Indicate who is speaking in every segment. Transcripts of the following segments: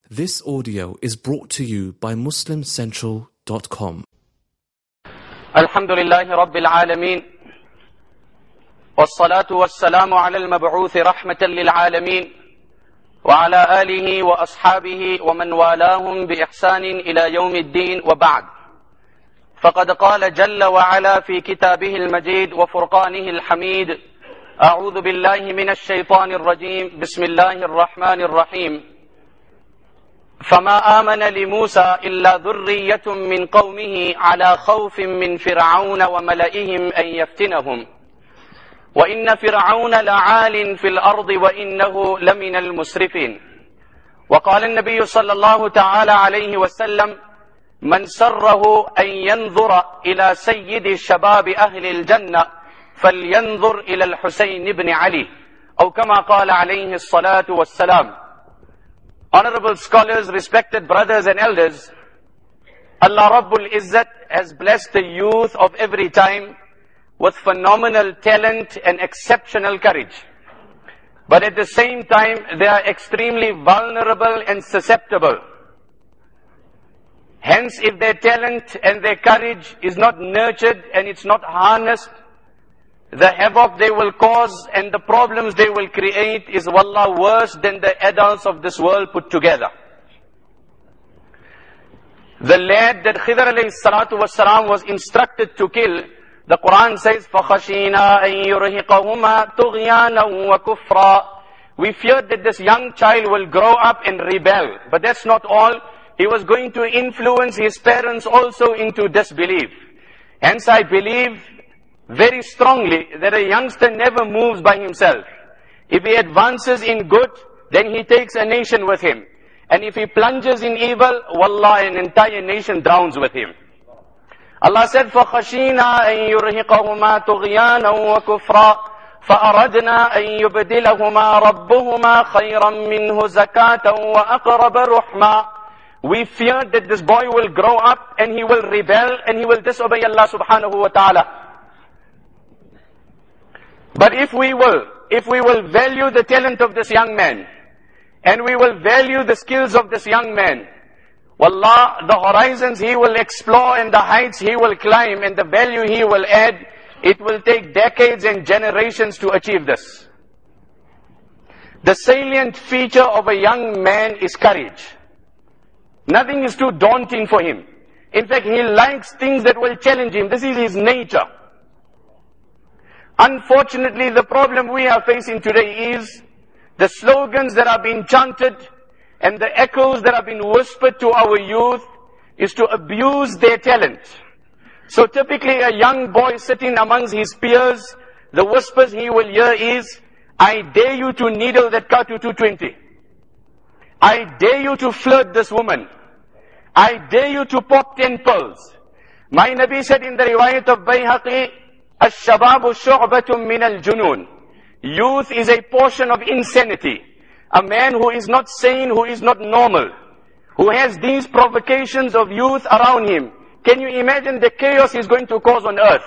Speaker 1: This audio is brought to you by MuslimCentral.com.
Speaker 2: Alhamdulillahi Rabbil Alameen. والصلاة والسلام على المبعوث رحمة للعالمين وعلى آله وأصحابه ومن والاهم بإحسان إلى يوم الدين وبعد. فقد قال جل وعلا في كتابه المجيد وفرقانه الحميد: أعوذ بالله من الشيطان الرجيم، بسم الله الرحمن الرحيم. فما آمن لموسى إلا ذرية من قومه على خوف من فرعون وملئهم أن يفتنهم وإن فرعون لعال في الأرض وإنه لمن المسرفين. وقال النبي صلى الله تعالى عليه وسلم: من سره أن ينظر إلى سيد شباب أهل الجنة فلينظر إلى الحسين بن علي، أو كما قال عليه الصلاة والسلام. Honorable scholars, respected brothers and elders, Allah Rabbul Izzat has blessed the youth of every time with phenomenal talent and exceptional courage. But at the same time, they are extremely vulnerable and susceptible. Hence, if their talent and their courage is not nurtured and it's not harnessed, the havoc they will cause and the problems they will create is, wallah, worse than the adults of this world put together. The lad that Khidr alayhi salatu wasalam was instructed to kill, the Quran says, فَخَشِينَا أَن يُرْهِقَهُمَا طُغْيَانًا وَكُفْرًا. We feared that this young child will grow up and rebel. But that's not all. He was going to influence his parents also into disbelief. Hence I believe very strongly that a youngster never moves by himself. If he advances in good, then he takes a nation with him. And if he plunges in evil, wallah, an entire nation drowns with him. Allah said, فَخَشِينَا أَن يُرْهِقَهُمَا طُغْيَانًا وَكُفْرًا فَأَرَدْنَا أَن يُبْدِلَهُمَا رَبُّهُمَا خَيْرًا مِّنْهُ زَكَاةً وَأَقْرَبَ رُحْمًا. We feared that this boy will grow up and he will rebel and he will disobey Allah subhanahu wa ta'ala. But if we will value the talent of this young man, and we will value the skills of this young man, wallah, the horizons he will explore and the heights he will climb and the value he will add, it will take decades and generations to achieve this. The salient feature of a young man is courage. Nothing is too daunting for him. In fact, he likes things that will challenge him. This is his nature. Unfortunately, the problem we are facing today is the slogans that are being chanted and the echoes that are being whispered to our youth is to abuse their talent. So typically a young boy sitting amongst his peers, the whispers he will hear is, I dare you to needle that car to 220. I dare you to flirt this woman. I dare you to pop 10 pearls. My Nabi said in the riwayat of Bayhaqi, الشباب شعبة من الجنون. Youth is a portion of insanity. A man who is not sane, who is not normal, who has these provocations of youth around him. Can you imagine the chaos he's going to cause on earth?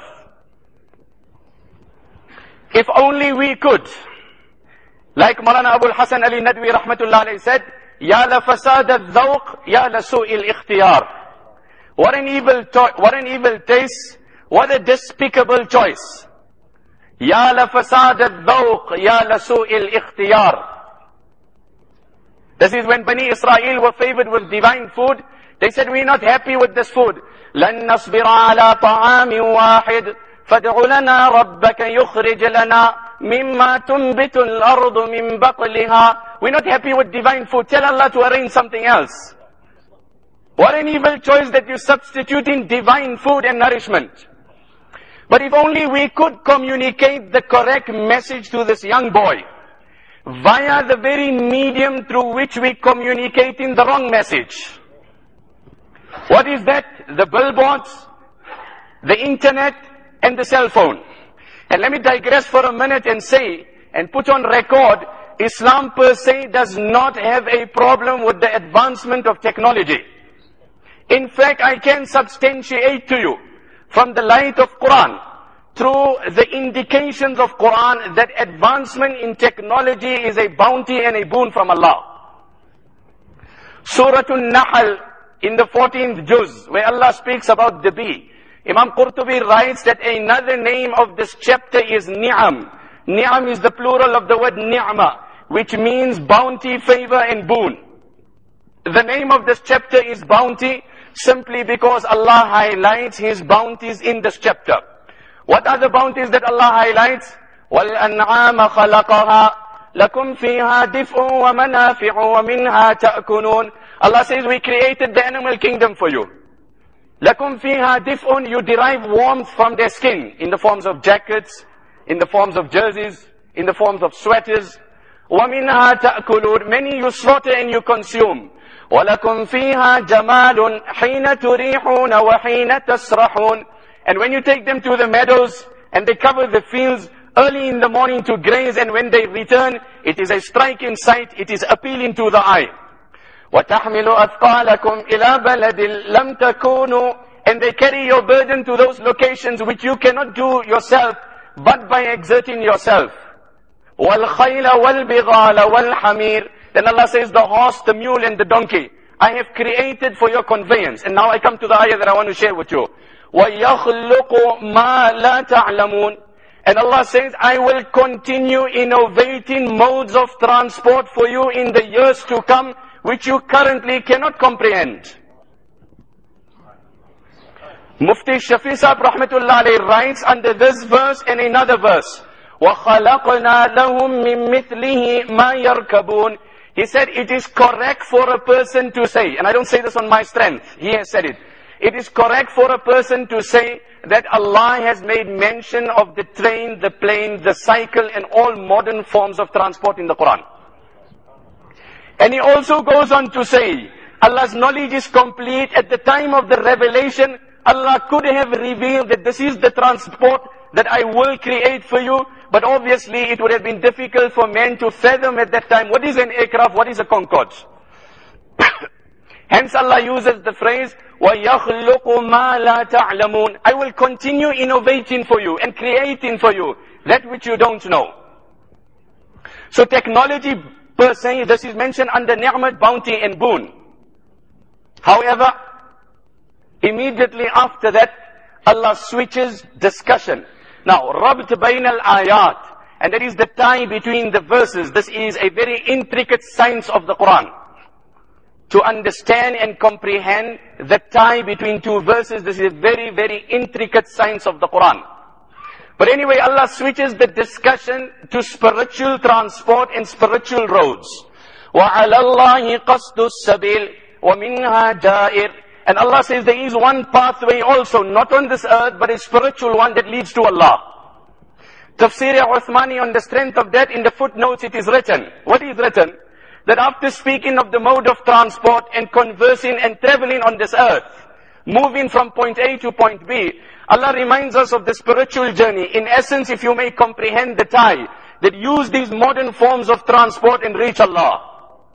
Speaker 2: If only we could, like Maulana Abul Hasan Ali Nadwi rahmatullah alayhi said, Ya la fasad al-dhawq, ya la su'il ikhtiyar. What an evil taste. What a despicable choice. Ya la fasad al-dhawq, ya la su'il ikhtiyar. This is when Bani Israel were favored with divine food. They said, we're not happy with this food. لَن نَصْبِرَ عَلَى طَعَامٍ وَاحِدٍ فَادْعُ لَنَا رَبَّكَ يُخْرِجْ لَنَا مِمَّا تُنْبِتُ الْأَرْضُ مِنْ بَقْلِهَا. We're not happy with divine food. Tell Allah to arrange something else. What an evil choice that you substitute in divine food and nourishment. But if only we could communicate the correct message to this young boy via the very medium through which we communicate in the wrong message. What is that? The billboards, the internet, and the cell phone. And let me digress for a minute and say, and put on record, Islam per se does not have a problem with the advancement of technology. In fact, I can substantiate to you from the light of Quran, through the indications of Quran, that advancement in technology is a bounty and a boon from Allah. Surah An-Nahl, in the 14th juz, where Allah speaks about the bee, Imam Qurtubi writes that another name of this chapter is Ni'am. Ni'am is the plural of the word Ni'ma, which means bounty, favor and boon. The name of this chapter is Bounty, simply because Allah highlights His bounties in this chapter. What are the bounties that Allah highlights? وَالْأَنْعَامَ خَلَقَهَا لَكُمْ فِيهَا دِفْءٌ وَمَنَافِعُ وَمِنْهَا تَأْكُلُونَ. Allah says, we created the animal kingdom for you. لَكُمْ فِيهَا دِفْءٌ, you derive warmth from their skin, in the forms of jackets, in the forms of jerseys, in the forms of sweaters. وَمِنْهَا تَأْكُلُونَ, many you slaughter and you consume. وَلَكُمْ فِيهَا جَمَالٌ حِينَ تُرِيحُونَ وَحِينَ تَسْرَحُونَ. And when you take them to the meadows and they cover the fields early in the morning to graze, and when they return, it is a striking sight, it is appealing to the eye. وَتَحْمِلُ أَثْقَالَكُمْ إِلَى بَلَدٍ لَمْ تَكُونُوا. And they carry your burden to those locations which you cannot do yourself, but by exerting yourself. وَالْخَيْلَ وَالْبِغَالَ وَالْحَمِيرَ. Then Allah says, the horse, the mule and the donkey, I have created for your conveyance. And now I come to the ayah that I want to share with you. وَيَخْلُقُ مَا لَا تَعْلَمُونَ. And Allah says, I will continue innovating modes of transport for you in the years to come, which you currently cannot comprehend. Mufti Shafi Sahib Rahmatullah Alayhi writes under this verse and another verse, وَخَلَقْنَا لَهُم مِّن مِثْلِهِ مَا يَرْكَبُونَ. He said, it is correct for a person to say, and I don't say this on my strength, he has said it. It is correct for a person to say that Allah has made mention of the train, the plane, the cycle and all modern forms of transport in the Quran. And he also goes on to say, Allah's knowledge is complete. At the time of the revelation, Allah could have revealed that this is the transport that I will create for you, but obviously it would have been difficult for men to fathom at that time what is an aircraft, what is a Concorde. Hence Allah uses the phrase, وَيَخْلُقُ مَا لَا تَعْلَمُونَ. I will continue innovating for you and creating for you that which you don't know. So technology per se, this is mentioned under ni'mat, bounty and boon. However, immediately after that, Allah switches discussion. Now, rabt bayn al-ayat, and that is the tie between the verses. This is a very intricate science of the Quran. To understand and comprehend the tie between two verses, this is a very, very intricate science of the Quran. But anyway, Allah switches the discussion to spiritual transport and spiritual roads. وَعَلَى اللَّهِ قَصْدُ السَّبِيلِ وَمِنْهَا جَائِرٌ. And Allah says there is one pathway also, not on this earth, but a spiritual one that leads to Allah. Tafsir Uthmani, on the strength of that, in the footnotes it is written. What is written? That after speaking of the mode of transport and conversing and traveling on this earth, moving from point A to point B, Allah reminds us of the spiritual journey. In essence, if you may comprehend the tie, that use these modern forms of transport and reach Allah.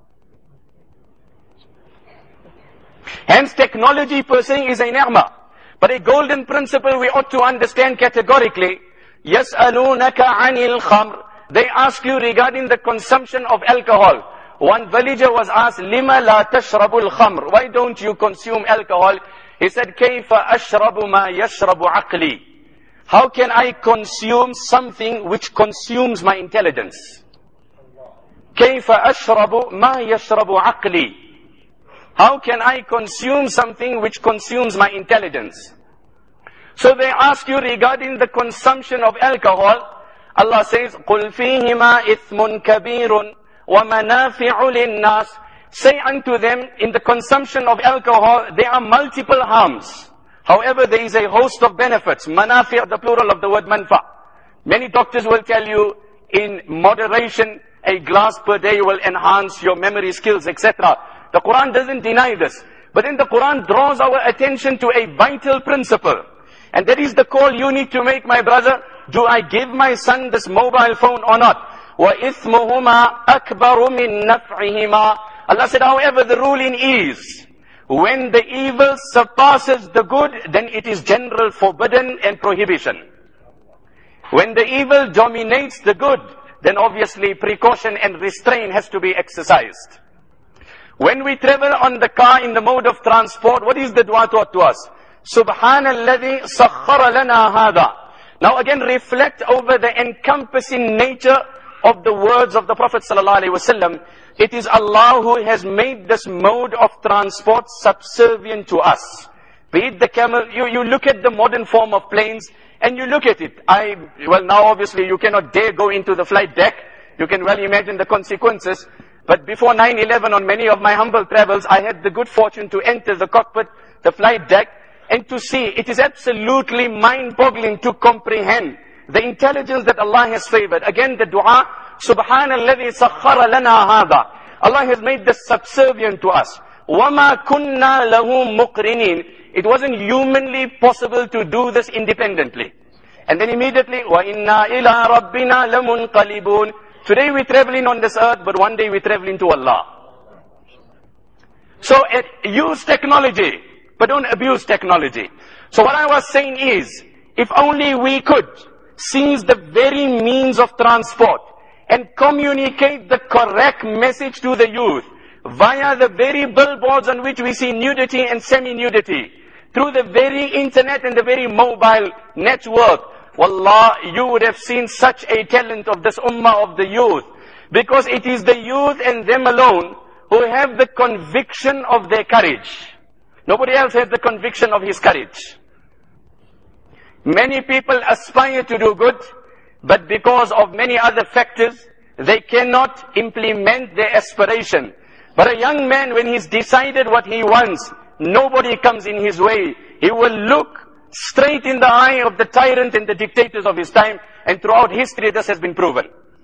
Speaker 2: Hence, technology per se is a ni'mah. But a golden principle we ought to understand categorically. يَسْأَلُونَكَ عَنِ الْخَمْرِ. They ask you regarding the consumption of alcohol. One villager was asked, لِمَ لَا تَشْرَبُ الْخَمْرِ. Why don't you consume alcohol? He said, كَيْفَ أَشْرَبُ مَا يَشْرَبُ عَقْلِي. How can I consume something which consumes my intelligence? كَيْفَ أَشْرَبُ مَا يَشْرَبُ عَقْلِي. How can I consume something which consumes my intelligence? So they ask you regarding the consumption of alcohol. Allah says, قُلْ فِيهِمَا إِثْمٌ كَبِيرٌ وَمَنَافِعُ لِلنَّاسِ. Say unto them, in the consumption of alcohol, there are multiple harms. However, there is a host of benefits. Manafi', the plural of the word manfa. Many doctors will tell you, in moderation, a glass per day will enhance your memory skills, etc. The Quran doesn't deny this. But then the Quran draws our attention to a vital principle. And that is the call you need to make, my brother. Do I give my son this mobile phone or not? وَإِثْمُهُمَا أَكْبَرُ مِن نَفْعِهِمَا. Allah said, however, the ruling is, when the evil surpasses the good, then it is general forbidden and prohibition. When the evil dominates the good, then obviously precaution and restraint has to be exercised. When we travel on the car in the mode of transport, what is the dua taught to us? Subhanalladhi sakhkhara lana hadha. Now again reflect over the encompassing nature of the words of the Prophet ﷺ. It is Allah who has made this mode of transport subservient to us. Be it the camel, you look at the modern form of planes and you look at it. Well now obviously you cannot dare go into the flight deck. You can well imagine the consequences. But before 9/11 on many of my humble travels, I had the good fortune to enter the cockpit, the flight deck, and to see. It is absolutely mind-boggling to comprehend the intelligence that Allah has favored. Again the dua, Subhanalladhi sakhkhara lana hadha. Allah has made this subservient to us. وَمَا كُنَّا لَهُ مُقْرِنِينَ. It wasn't humanly possible to do this independently. And then immediately, وَإِنَّا إِلَىٰ رَبِّنَا لَمُنْقَلِبُونَ. Today we're traveling on this earth, but one day we're traveling to Allah. So use technology, but don't abuse technology. So what I was saying is, if only we could seize the very means of transport and communicate the correct message to the youth via the very billboards on which we see nudity and semi-nudity, through the very internet and the very mobile network, wallah, you would have seen such a talent of this ummah of the youth. Because it is the youth and them alone who have the conviction of their courage. Nobody else has the conviction of his courage. Many people aspire to do good, but because of many other factors, they cannot implement their aspiration. But a young man, when he's decided what he wants, nobody comes in his way. He will look straight in the eye of the tyrant and the dictators of his time, and throughout history this has been proven.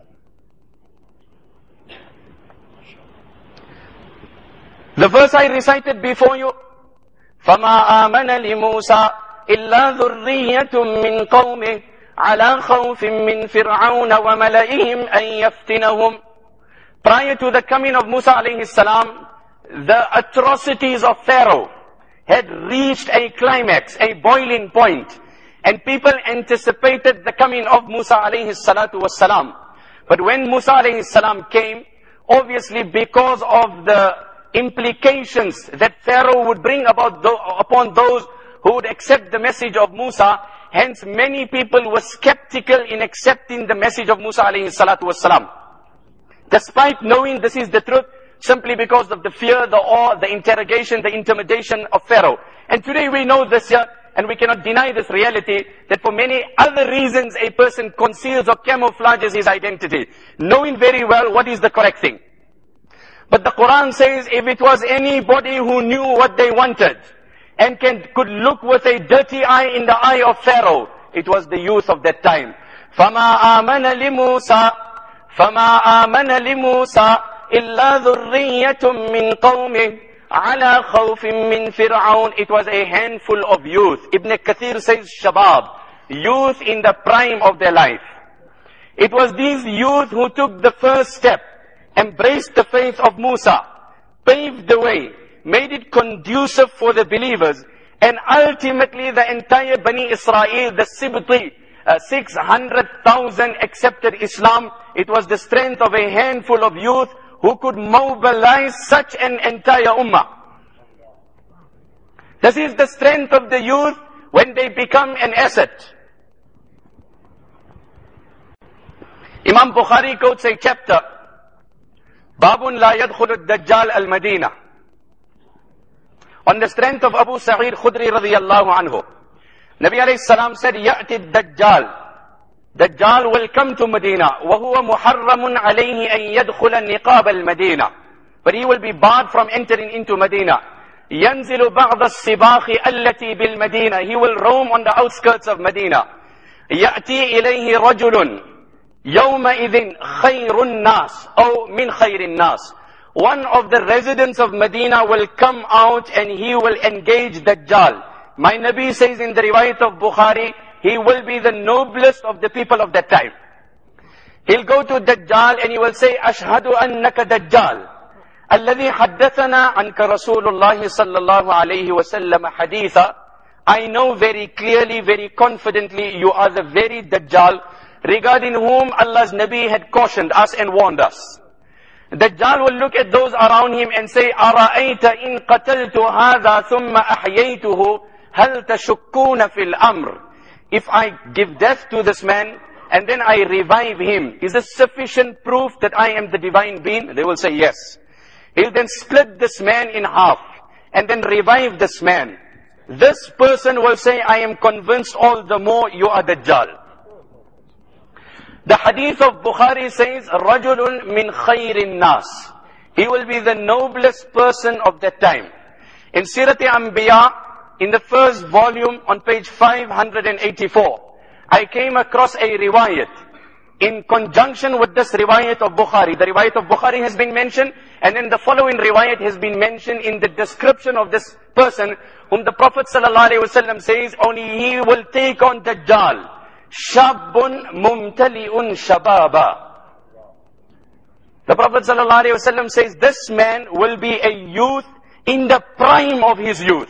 Speaker 2: The verse I recited before you, فَمَا آمَنَ لِمُوسَى إِلَّا ذُرِّيَّةٌ مِّن قَوْمِهِ عَلَى خَوْفٍ مِّن فِرْعَوْنَ وَمَلَئِهِمْ أَن يَفْتِنَهُمْ. Prior to the coming of Musa alayhi salam, the atrocities of Pharaoh had reached a climax, a boiling point, and people anticipated the coming of Musa alayhi salatu was salam. But when Musa alayhi salam came, obviously because of the implications that Pharaoh would bring about upon those who would accept the message of Musa, hence many people were skeptical in accepting the message of Musa alayhi salatu was salam. Despite knowing this is the truth, simply because of the fear, the awe, the interrogation, the intimidation of Pharaoh. And today we know this here, and we cannot deny this reality, that for many other reasons a person conceals or camouflages his identity, knowing very well what is the correct thing. But the Quran says, if it was anybody who knew what they wanted, and could look with a dirty eye in the eye of Pharaoh, it was the youth of that time. فَمَا آمَنَ لِمُوسَى إِلَّا ذُرِّيَّةٌ مِّن قَوْمِهِ عَلَى خَوْفٍ مِّن فِرْعَوْنَ. It was a handful of youth. Ibn Kathir says shabab, youth in the prime of their life. It was these youth who took the first step, embraced the faith of Musa, paved the way, made it conducive for the believers, and ultimately the entire Bani Israel, the Sibti, 600,000 accepted Islam. It was the strength of a handful of youth who could mobilize such an entire ummah. This is the strength of the youth when they become an asset. Imam Bukhari quotes a chapter, Babun la yadkhulu ad-Dajjal al-Madina, on the strength of Abu Sa'id Khudri radiyallahu anhu. Nabi alayhi salam said, Ya'ti ad-Dajjal. Dajjal will come to Medina. وَهُوَ مُحَرَّمٌ عَلَيْهِ أَن يَدْخُلَ النِّقَابَ الْمَدِينَةِ. But he will be barred from entering into Medina. يَنزِلُ بَعْضَ السِّبَاخِ الَّتِي بِالْمَدِينَةِ. He will roam on the outskirts of Medina. يَأْتِي إِلَيْهِ رَجُلٌ يَوْمَئِذٍ خَيْرُ النَّاسِ أو مِنْ خَيْرِ النَّاسِ. One of the residents of Medina will come out and he will engage Dajjal. My Nabi says in the riwayat of Bukhari, he will be the noblest of the people of that time. He'll go to Dajjal and he will say, Ashhadu annaka Dajjal. Alladhi haddathana anka Rasulullah sallallahu alayhi wa sallam haditha. I know very clearly, very confidently, you are the very Dajjal regarding whom Allah's Nabi had cautioned us and warned us. Dajjal will look at those around him and say, أَرَأَيْتَ إِن قَتَلْتُ هَذَا ثُمَّ أَحْيَيْتُهُ هَلْ تَشُكُّونَ فِي الْأَمْرِ. If I give death to this man and then I revive him, is this sufficient proof that I am the divine being? They will say yes. He'll then split this man in half and then revive this man. This person will say, I am convinced all the more you are Dajjal. The hadith of Bukhari says, رَجُلٌ مِّنْ خَيْرِ النَّاسِ. He will be the noblest person of that time. In Sirat-e-Anbiya, in the first volume on page 584, I came across a riwayat. In conjunction with this riwayat of Bukhari, the riwayat of Bukhari has been mentioned, and then the following riwayat has been mentioned in the description of this person, whom the Prophet ﷺ says, only he will take on Dajjal. Shabun mumtali'un shababa. The Prophet ﷺ says, this man will be a youth in the prime of his youth.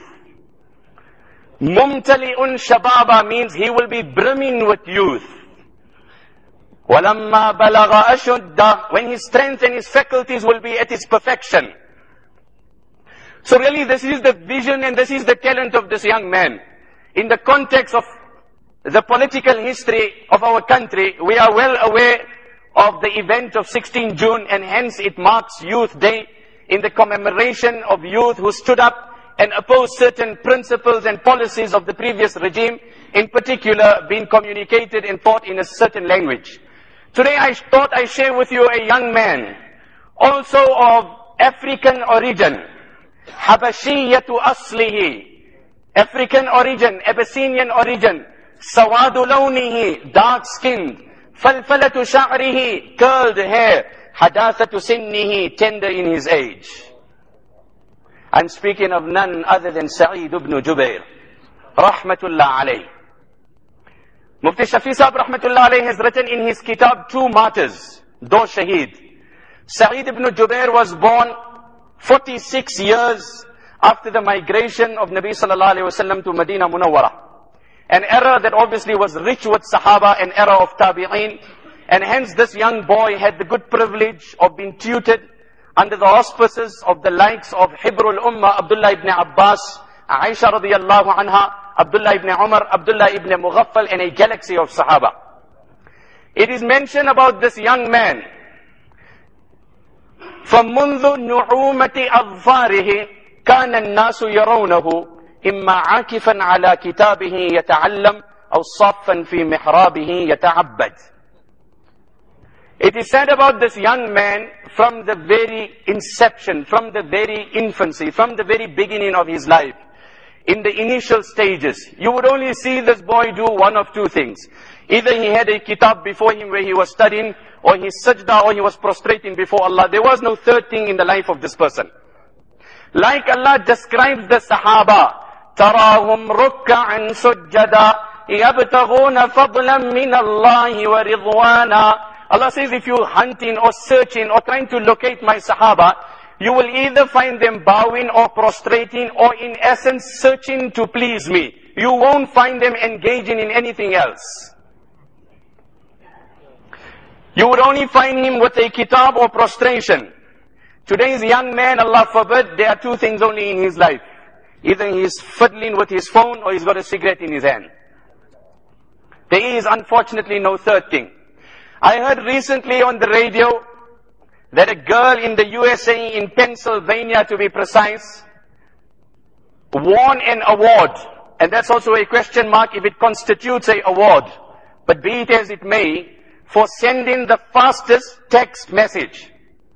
Speaker 2: Mumtali'un shababa means he will be brimming with youth. وَلَمَّا بَلَغَ أَشُدَّ. When his strength and his faculties will be at its perfection. So really this is the vision and this is the talent of this young man. In the context of the political history of our country, we are well aware of the event of 16 June, and hence it marks Youth Day in the commemoration of youth who stood up and opposed certain principles and policies of the previous regime, in particular being communicated and taught in a certain language. Today I thought I share with you a young man, also of African origin, Habashiyatu aslihi, African origin, Abyssinian origin, Sawadu lawnihi, dark skinned, Falfalatu sha'rihi, curled hair, Hadathatu sinnihi, tender in his age. I'm speaking of none other than Sa'id ibn Jubair, rahmatullah alayh. Mufti Shafi Sahib rahmatullah alayh has written in his kitab, True Martyrs, Do Shaheed. Sa'id ibn Jubair was born 46 years after the migration of Nabi sallallahu alayhi wasallam to Medina Munawwara. An era that obviously was rich with Sahaba, an era of Tabi'een. And hence this young boy had the good privilege of being tutored under the auspices of the likes of Hibrul Ummah, Abdullah ibn Abbas, Aisha radiyallahu anha, Abdullah ibn Umar, Abdullah ibn Mughaffal, and a galaxy of Sahaba. It is mentioned about this young man, فَمُنْذُ نُعُومَةِ أَظْفَارِهِ كَانَ النَّاسُ يَرَوْنَهُ إِمَّا عَاكِفًا عَلَى كِتَابِهِ يَتَعَلَّمْ أَوْ صَافًا فِي مِحْرَابِهِ يَتَعَبَّدْ. It is said about this young man from the very inception, from the very infancy, from the very beginning of his life, in the initial stages, you would only see this boy do one of two things. Either he had a kitab before him where he was studying, or he sajda, or he was prostrating before Allah. There was no third thing in the life of this person. Like Allah describes the Sahaba, تَرَاهُمْ رُكَّعًا سُجَّدًا يَبْتَغُونَ فَضْلًا مِّنَ اللَّهِ وَرِضْوَانًا. Allah says, if you're hunting or searching or trying to locate my Sahaba, you will either find them bowing or prostrating, or in essence searching to please me. You won't find them engaging in anything else. You would only find him with a kitab or prostration. Today's young man, Allah forbid, there are two things only in his life. Either he is fiddling with his phone or he's got a cigarette in his hand. There is unfortunately no third thing. I heard recently on the radio that a girl in the USA, in Pennsylvania to be precise, won an award. And that's also a question mark if it constitutes an award. But be it as it may, for sending the fastest text message.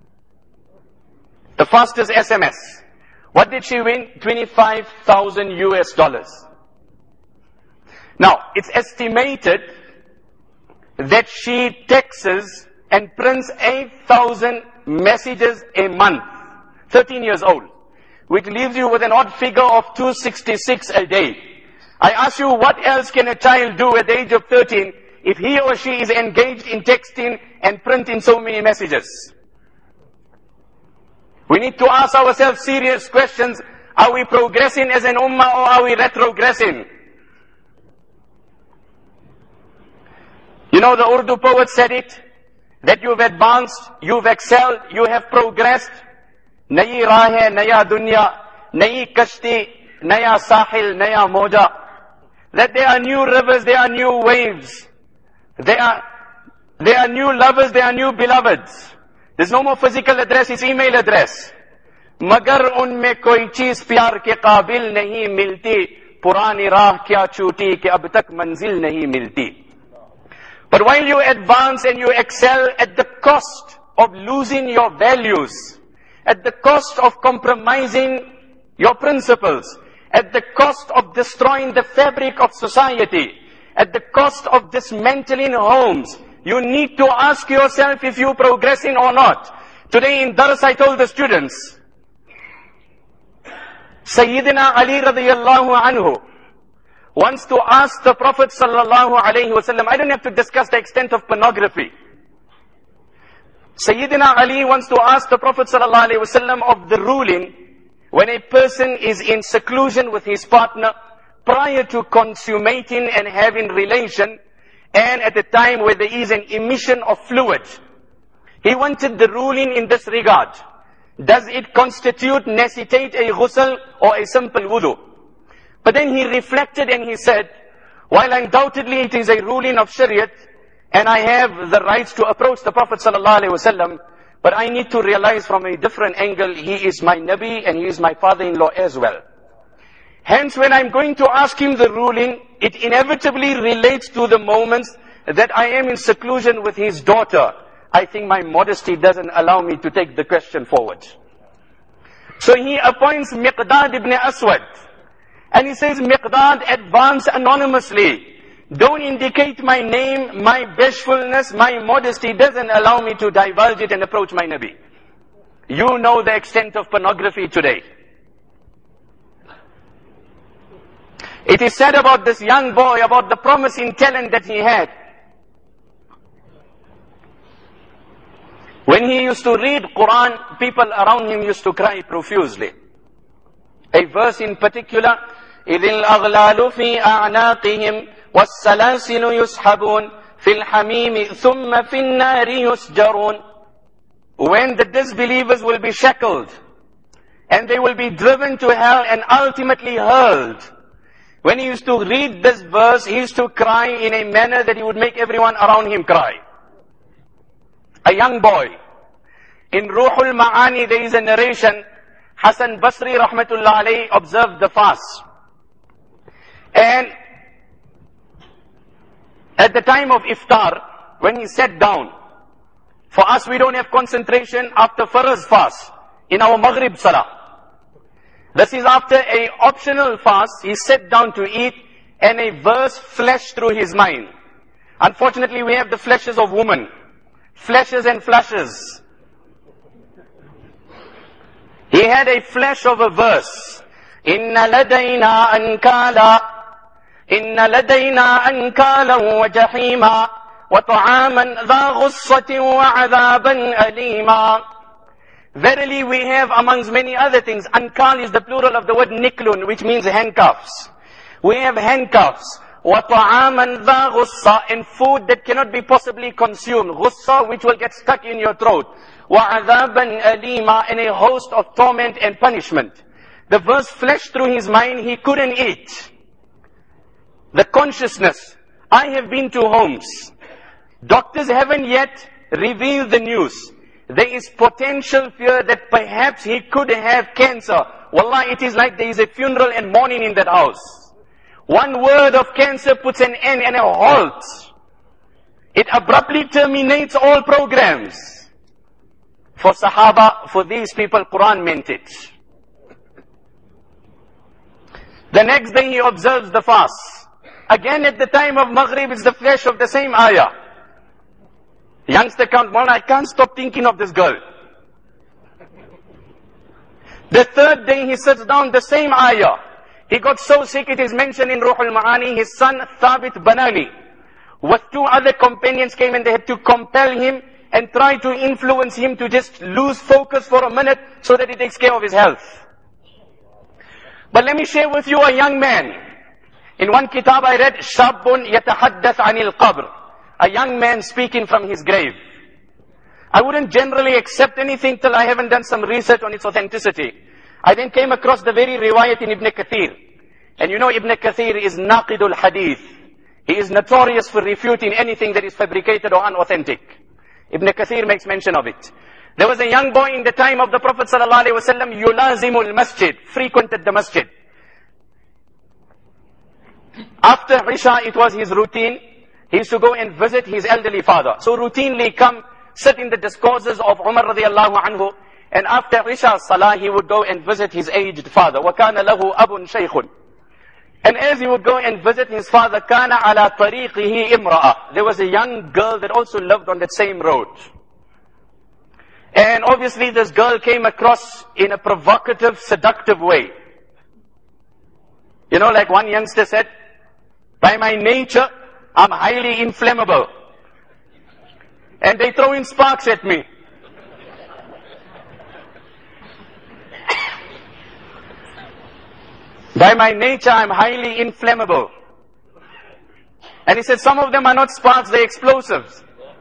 Speaker 2: The fastest SMS. What did she win? $25,000 US. Now, it's estimated that she texts and prints 8,000 messages a month. 13 years old. Which leaves you with an odd figure of 266 a day. I ask you, what else can a child do at the age of 13 if he or she is engaged in texting and printing so many messages? We need to ask ourselves serious questions. Are we progressing as an ummah or are we retrogressing? You know, the Urdu poet said it, that you've advanced, you've excelled, you have progressed. Nayi raah hai, naya dunya, nayi kashti, naya sahil, naya moja. That there are new rivers, there are new waves. There are new lovers, there are new beloveds. There's no more physical address, it's email address. Magar unme koi cheez pyar ke qabil nahi milti. Purani raah kya chuti ke ab tak manzil nahi milti. But while you advance and you excel at the cost of losing your values, at the cost of compromising your principles, at the cost of destroying the fabric of society, at the cost of dismantling homes, you need to ask yourself if you're progressing or not. Today in Dars I told the students, Sayyidina Ali radiyallahu anhu wants to ask the Prophet sallallahu alayhi wasallam. I don't have to discuss the extent of pornography. Sayyidina Ali wants to ask the Prophet sallallahu alayhi wasallam of the ruling when a person is in seclusion with his partner prior to consummating and having relation, and at the time where there is an emission of fluid. He wanted the ruling in this regard. Does it necessitate a ghusl or a simple wudu? But then he reflected and he said, while undoubtedly it is a ruling of Shariat, and I have the rights to approach the Prophet ﷺ, but I need to realize from a different angle, he is my Nabi and he is my father-in-law as well. Hence, when I'm going to ask him the ruling, it inevitably relates to the moments that I am in seclusion with his daughter. I think my modesty doesn't allow me to take the question forward. So he appoints Miqdad ibn Aswad. And he says, Miqdad, advance anonymously. Don't indicate my name, my bashfulness, my modesty doesn't allow me to divulge it and approach my Nabi. You know the extent of pornography today. It is said about this young boy, about the promising talent that he had. When he used to read Quran, people around him used to cry profusely. A verse in particular, إِذِ الْأَغْلَالُ فِي أَعْنَاقِهِمْ وَالسَّلَاسِلُ يُسْحَبُونَ فِي الْحَمِيمِ ثُمَّ فِي النَّارِ يُسْجَرُونَ. When the disbelievers will be shackled, and they will be driven to hell and ultimately hurled. When he used to read this verse, he used to cry in a manner that he would make everyone around him cry. A young boy. In Ruhul Ma'ani there is a narration, Hasan Basri rahmatullah alayhi observed the fast. And at the time of iftar, when he sat down, for us we don't have concentration after Farz fast in our Maghrib Salah. This is after a optional fast. He sat down to eat and a verse flashed through his mind. Unfortunately, we have the flashes of women. Flashes and flashes. He had a flash of a verse. Inna ladayna ankala. Inna ladayna ankala wa jahima. Wa ta'aman dha ghussatin wa adhaban alima. Verily we have amongst many other things. Ankal is the plural of the word niklun, which means handcuffs. We have handcuffs. وَطَعَامًا ذَا غُصَّةٍ, and food that cannot be possibly consumed. Ghussa, which will get stuck in your throat. وَعَذَابًا أَلِيمًا, and a host of torment and punishment. The verse flashed through his mind, he couldn't eat. The consciousness. I have been to homes. Doctors haven't yet revealed the news. There is potential fear that perhaps he could have cancer. Wallah, it is like there is a funeral and mourning in that house. One word of cancer puts an end and a halt. It abruptly terminates all programs. For Sahaba, for these people, Quran meant it. The next day he observes the fast. Again at the time of Maghrib, it's the flash of the same ayah. Youngster can't, well, I can't stop thinking of this girl. The third day he sits down, the same ayah. He got so sick, it is mentioned in Ruhul Ma'ani, his son Thabit Banani with two other companions came and they had to compel him and try to influence him to just lose focus for a minute so that he takes care of his health. But let me share with you a young man. In one kitab I read, Shabun yatahaddath anil qabr. A young man speaking from his grave. I wouldn't generally accept anything till I haven't done some research on its authenticity. I then came across the very riwayat in Ibn Kathir. And you know Ibn Kathir is naqidul hadith. He is notorious for refuting anything that is fabricated or unauthentic. Ibn Kathir makes mention of it. There was a young boy in the time of the Prophet ﷺ, yulazimul masjid, frequented the masjid. After Isha, it was his routine. He used to go and visit his elderly father. So routinely come, sit in the discourses of Umar radiallahu anhu, and after Isha Salah, he would go and visit his aged father. وَكَانَ لَهُ أَبٌ شَيْخٌ. And as he would go and visit his father, كَانَ عَلَى طَرِيقِهِ إِمْرَأَةٌ. There was a young girl that also lived on that same road. And obviously this girl came across in a provocative, seductive way. You know, like one youngster said, by my nature, I'm highly inflammable. And they throw in sparks at me. By my nature, I'm highly inflammable. And he said, some of them are not sparks, they're explosives.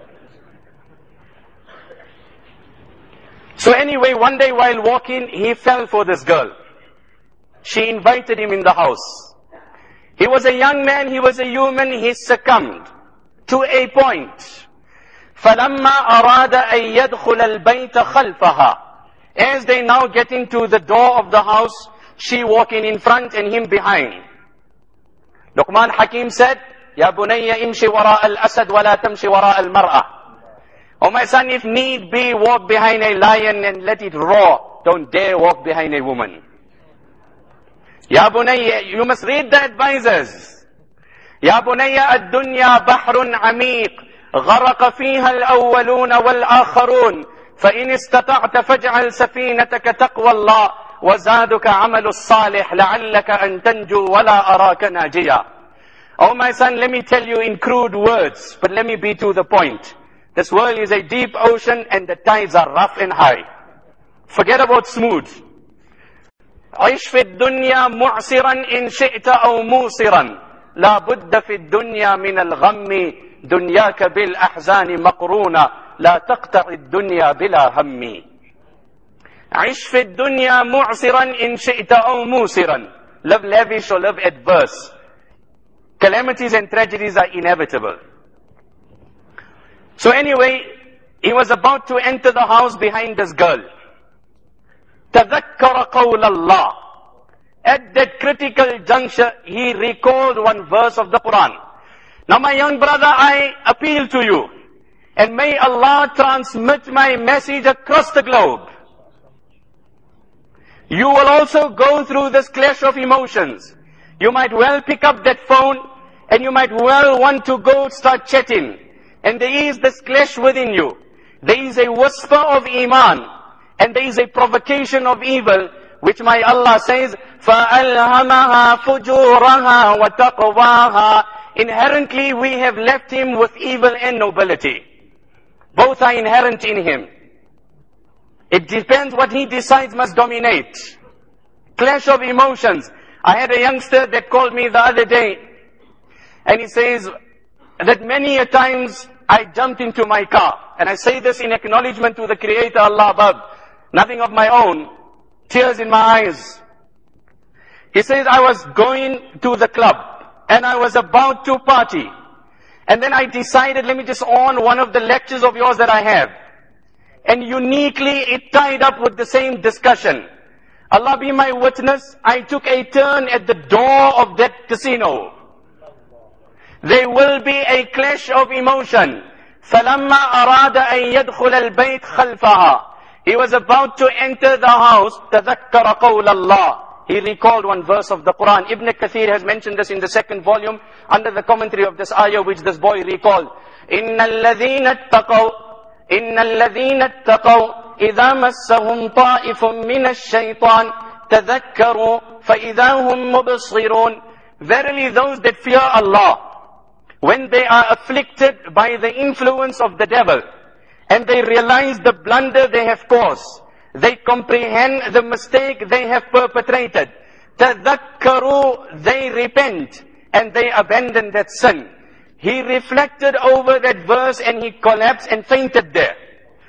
Speaker 2: So anyway, one day while walking, he fell for this girl. She invited him in the house. He was a young man, he was a human, he succumbed to a point. فَلَمَّا أَرَادَ أَن يَدْخُلَ الْبَيْتَ خَلْفَهَا. As they now get into the door of the house, she walking in front and him behind. Luqman Hakim said, يَا بُنَيَّ إِمْشِ وَرَاءَ الْأَسَدْ وَلَا تَمْشِ وَرَاءَ الْمَرْأَةِ. Oh my son, if need be, walk behind a lion and let it roar. Don't dare walk behind a woman. Ya bunayya, you must read the advisors. Ya bunayya, ad-dunya bahrun amiq, غرق فيها الأولون والآخرون, فإن استطعت فاجعل سفينتك تقوى الله, وزادك عمل الصالح, لعلك أن تنجو ولا أراك ناجيا. Oh my son, let me tell you in crude words, but let me be to the point. This world is a deep ocean and the tides are rough and high. Forget about smooth. عيش في الدنيا معسرا إن شئت أو موسرا لا بد في الدنيا من الغم دنياك بالأحزان مقرونة لا تقطع الدنيا بلا هم. عيش في الدنيا معسرا إن شئت أو موسرا. Live lavish or live adverse. Calamities and tragedies are inevitable. So anyway, he was about to enter the house behind this girl. تذكر قول الله. At that critical juncture, he recalled one verse of the Quran. Now my young brother, I appeal to you, and may Allah transmit my message across the globe. You will also go through this clash of emotions. You might well pick up that phone, and you might well want to go start chatting. And there is this clash within you. There is a whisper of Iman, and there is a provocation of evil, which my Allah says, فَأَلْهَمَهَا فُجُورَهَا وَتَقْوَاهَا. Inherently we have left him with evil and nobility. Both are inherent in him. It depends what he decides must dominate. Clash of emotions. I had a youngster that called me the other day, and he says that many a times I jumped into my car. And I say this in acknowledgement to the Creator, Allah above. Nothing of my own. Tears in my eyes. He says, I was going to the club and I was about to party. And then I decided, let me just on one of the lectures of yours that I have. And uniquely it tied up with the same discussion. Allah be my witness, I took a turn at the door of that casino. There will be a clash of emotion. فَلَمَّا أَرَادَ أَن يَدْخُلَ الْبَيْتِ خَلْفَهَا. He was about to enter the house. تَذَكَّرَ قَوْلَ اللَّهِ. He recalled one verse of the Quran. Ibn Kathir has mentioned this in the second volume under the commentary of this ayah which this boy recalled. إِنَّ الَّذِينَ اتَّقَوْا إِذَا مَسَّهُمْ طَائِفٌ مِّنَ الشَّيْطَانِ تَذَكَّرُوا فَإِذَا هُمْ مُبْصِرُونَ. Verily those that fear Allah, when they are afflicted by the influence of the devil, and they realize the blunder they have caused, they comprehend the mistake they have perpetrated, تَذَكَّرُوا, they repent, and they abandon that sin. He reflected over that verse and he collapsed and fainted there.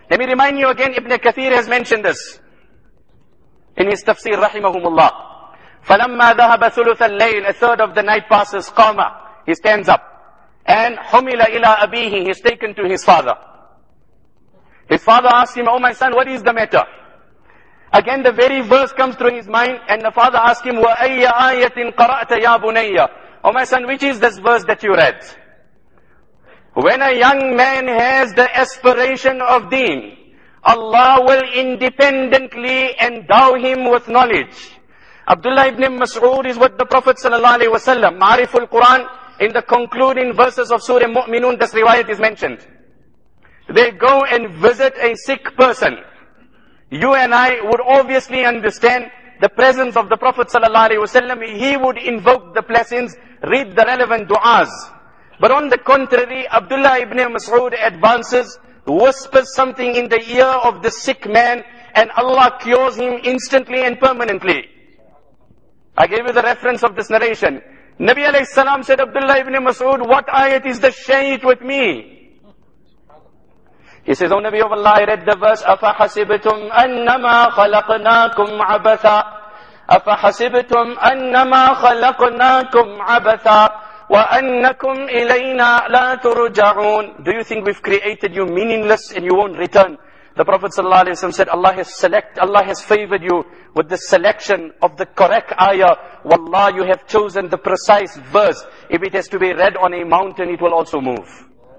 Speaker 2: Let me remind you again, Ibn Kathir has mentioned this in his tafsir, rahimahumullah. فَلَمَّا ذَهَبَ ثُلُثَ اللَّيْلِ, a third of the night passes, قَامَ, he stands up. And حُمِلَ إِلَىٰ أَبِيهِ, he is taken to his father. His father asks him, oh my son, what is the matter? Again the very verse comes through his mind, and the father asks him, وَأَيَّ آيَةٍ قَرَأْتَ يَا بُنَيَّ, oh my son, which is this verse that you read? When a young man has the aspiration of deen, Allah will independently endow him with knowledge. Abdullah ibn Mas'ud is with the Prophet sallallahu alaihi wasallam. Ma'riful Quran, in the concluding verses of Surah Mu'minun, this riwayat is mentioned. They go and visit a sick person. You and I would obviously understand the presence of the Prophet sallallahu alaihi wasallam. He would invoke the blessings, read the relevant du'as. But on the contrary, Abdullah ibn Mas'ud advances, whispers something in the ear of the sick man, and Allah cures him instantly and permanently. I gave you the reference of this narration. Nabi alayhi salam said, Abdullah ibn Mas'ud, what ayat is the shade with me? He says, oh Nabi of Allah, I read the verse, أَفَحَسِبْتُمْ أَنَّمَا خَلَقْنَاكُمْ عَبَثًا أَفَحَسِبْتُمْ أَنَّمَا خَلَقْنَاكُمْ عَبَثًا وَأَنَّكُمْ إِلَيْنَا لَا تُرْجَعُونَ. Do you think we've created you meaningless and you won't return? The Prophet ﷺ said, Allah has favored you with the selection of the correct ayah. Wallah, you have chosen the precise verse. If it has to be read on a mountain, it will also move.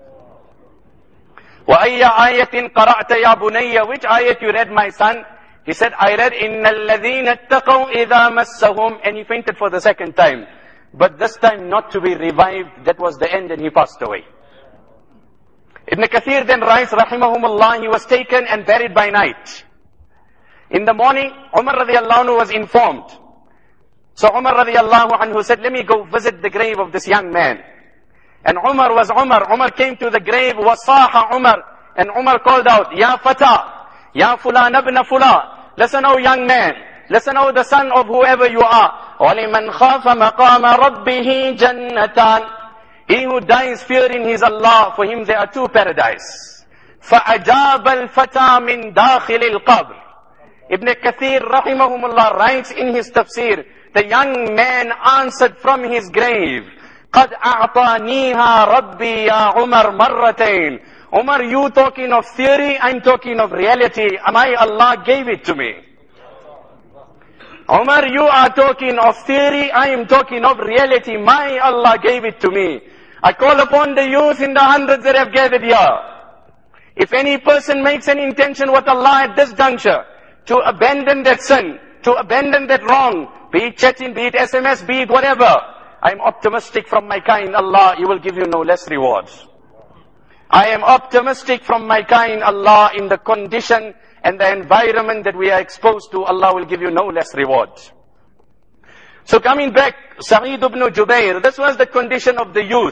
Speaker 2: وَأَيَّ آيَةٍ قَرَأْتَ يَا بُنَيَّ, which ayat you read, my son? He said, I read, إِنَّ الَّذِينَ اتَّقَوْا إِذَا مَسَّهُمْ, and he fainted for the second time. But this time not to be revived. That was the end, and he passed away. Ibn Kathir then writes, rahimahumullah, he was taken and buried by night. In the morning, Umar radiallahu anhu was informed. So Umar radiallahu anhu said, let me go visit the grave of this young man. And Umar was Umar. Umar came to the grave, wasaha Umar. And Umar called out, Ya Fata, Ya Fulan ibn Fulan. Listen, O young man. Listen, O the son of whoever you are. وَلِمَنْ خَافَ مَقَامَ رَبِّهِ جَنَّتان. He who dies fearing his Allah, for him there are two paradises. فَأَجَابَ الْفَتَى مِنْ دَاخِلِ الْقَبْرِ. Ibn Kathir rahimahumullah writes in his tafsir, the young man answered from his grave, قَدْ أَعْطَانِيهَا رَبِّي يَا عُمَرْ مَرَّتَيْنِ. Umar, you talking of theory, I'm talking of reality. My Allah gave it to me. Umar, you are talking of theory, I am talking of reality. My Allah gave it to me. I call upon the youth in the hundreds that have gathered here. If any person makes an intention with Allah at this juncture, to abandon that sin, to abandon that wrong, be it chatting, be it SMS, be it whatever, I'm optimistic from my kind, Allah, He will give you no less rewards. I am optimistic from my kind, Allah, in the condition and the environment that we are exposed to, Allah will give you no less reward. So coming back, Sa'id ibn Jubair, this was the condition of the youth.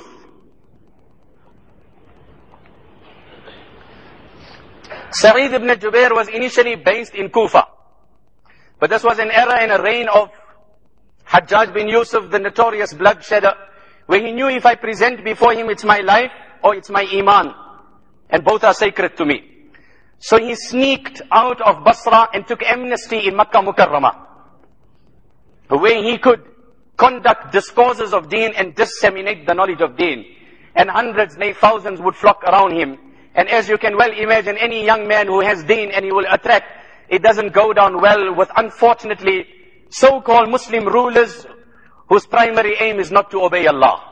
Speaker 2: Sa'id ibn Jubair was initially based in Kufa. But this was an era and a reign of Hajjaj bin Yusuf, the notorious bloodshedder, where he knew if I present before him, it's my life or it's my iman. And both are sacred to me. So he sneaked out of Basra and took amnesty in Makkah Mukarramah, where he could conduct discourses of deen and disseminate the knowledge of deen. And hundreds, nay thousands would flock around him. And as you can well imagine, any young man who has deen and he will attract, it doesn't go down well with, unfortunately, so-called Muslim rulers whose primary aim is not to obey Allah.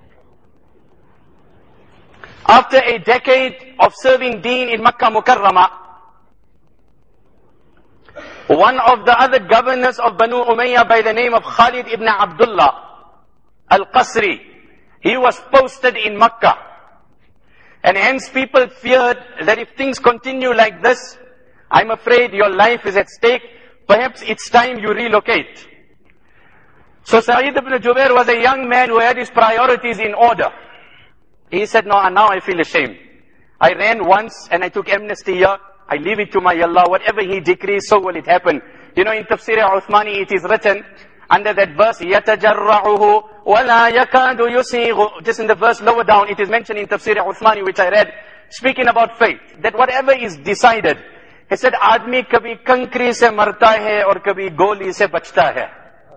Speaker 2: After a decade of serving deen in Makkah Mukarramah, one of the other governors of Banu Umayyah by the name of Khalid ibn Abdullah al-Qasri, he was posted in Makkah. And hence people feared that if things continue like this, I'm afraid your life is at stake. Perhaps it's time you relocate. So Sa'id ibn Jubair was a young man who had his priorities in order. He said, no, now I feel ashamed. I ran once and I took amnesty here. I leave it to my Allah. Whatever He decrees, so will it happen. You know, in Tafsir Uthmani, it is written under that verse, يَتَجَرَّعُهُ وَلَا يَكَادُ يُسِيغُ. Just in the verse lower down, it is mentioned in Tafsir Uthmani, which I read, speaking about faith, that whatever is decided, he said, आदमी कभी कंकरी से मरता है और कभी गोली से बचता है.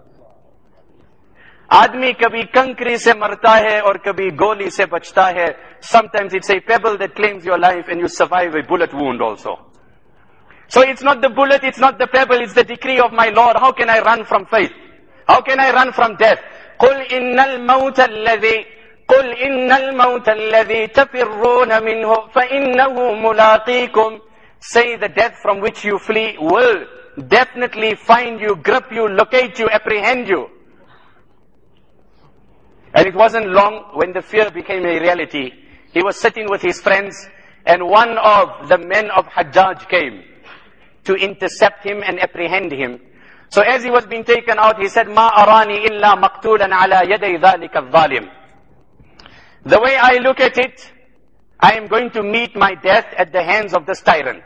Speaker 2: आदमी कभी कंकरी से मरता है और कभी गोली से बचता है. Sometimes it's a pebble that claims your life and you survive a bullet wound also. So it's not the bullet, it's not the pebble, it's the decree of my Lord. How can I run from faith? How can I run from death? قُلْ إِنَّ الْمَوْتَ الَّذِي تَفِرُّونَ مِنْهُ فَإِنَّهُ مُلَاقِيكُمْ. Say the death from which you flee will definitely find you, grip you, locate you, apprehend you. And it wasn't long when the fear became a reality. He was sitting with his friends and one of the men of Hajjaj came to intercept him and apprehend him. So as he was being taken out, he said, مَا أَرَانِي إِلَّا مَقْتُولًا عَلَى يَدَيْ ذَلِكَ الظَّالِمِ. The way I look at it, I am going to meet my death at the hands of this tyrant.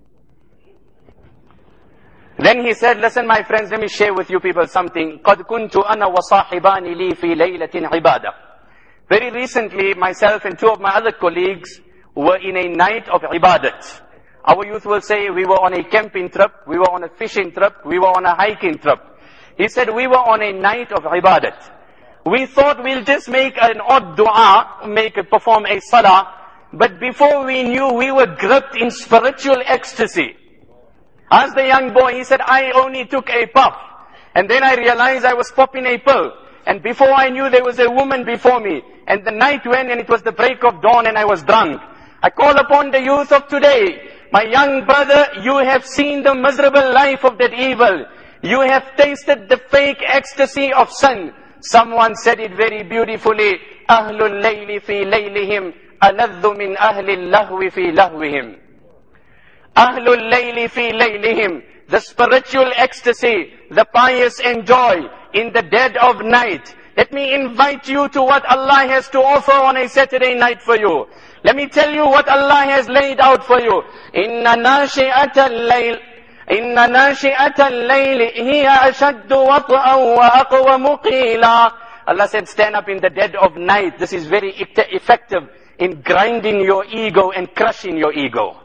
Speaker 2: Then he said, listen my friends, let me share with you people something. قَدْ كُنْتُ أَنَا وَصَاحِبَانِ لِي فِي لَيْلَةٍ عِبَادَةٍ. Very recently, myself and two of my other colleagues were in a night of ibadat. Our youth will say we were on a camping trip, we were on a fishing trip, we were on a hiking trip. He said we were on a night of ibadat. We thought we'll just make an odd dua, perform a salah, but before we knew, we were gripped in spiritual ecstasy. Asked the young boy, he said, I only took a puff. And then I realized I was popping a pill. And before I knew, there was a woman before me. And the night went and it was the break of dawn and I was drunk. I call upon the youth of today. My young brother, you have seen the miserable life of that evil. You have tasted the fake ecstasy of sin. Someone said it very beautifully. Ahlul layli fi laylihim aladhu min ahli lahwi fi lahwihim. Ahlul layli fi laylihim. The spiritual ecstasy, the pious enjoy in the dead of night. Let me invite you to what Allah has to offer on a Saturday night for you. Let me tell you what Allah has laid out for you. Inna nashi'atal layl. Inna nashi'atal layl hiya ashaddu wat'an wa aqwamu qila. Allah said, stand up in the dead of night. This is very effective in grinding your ego and crushing your ego.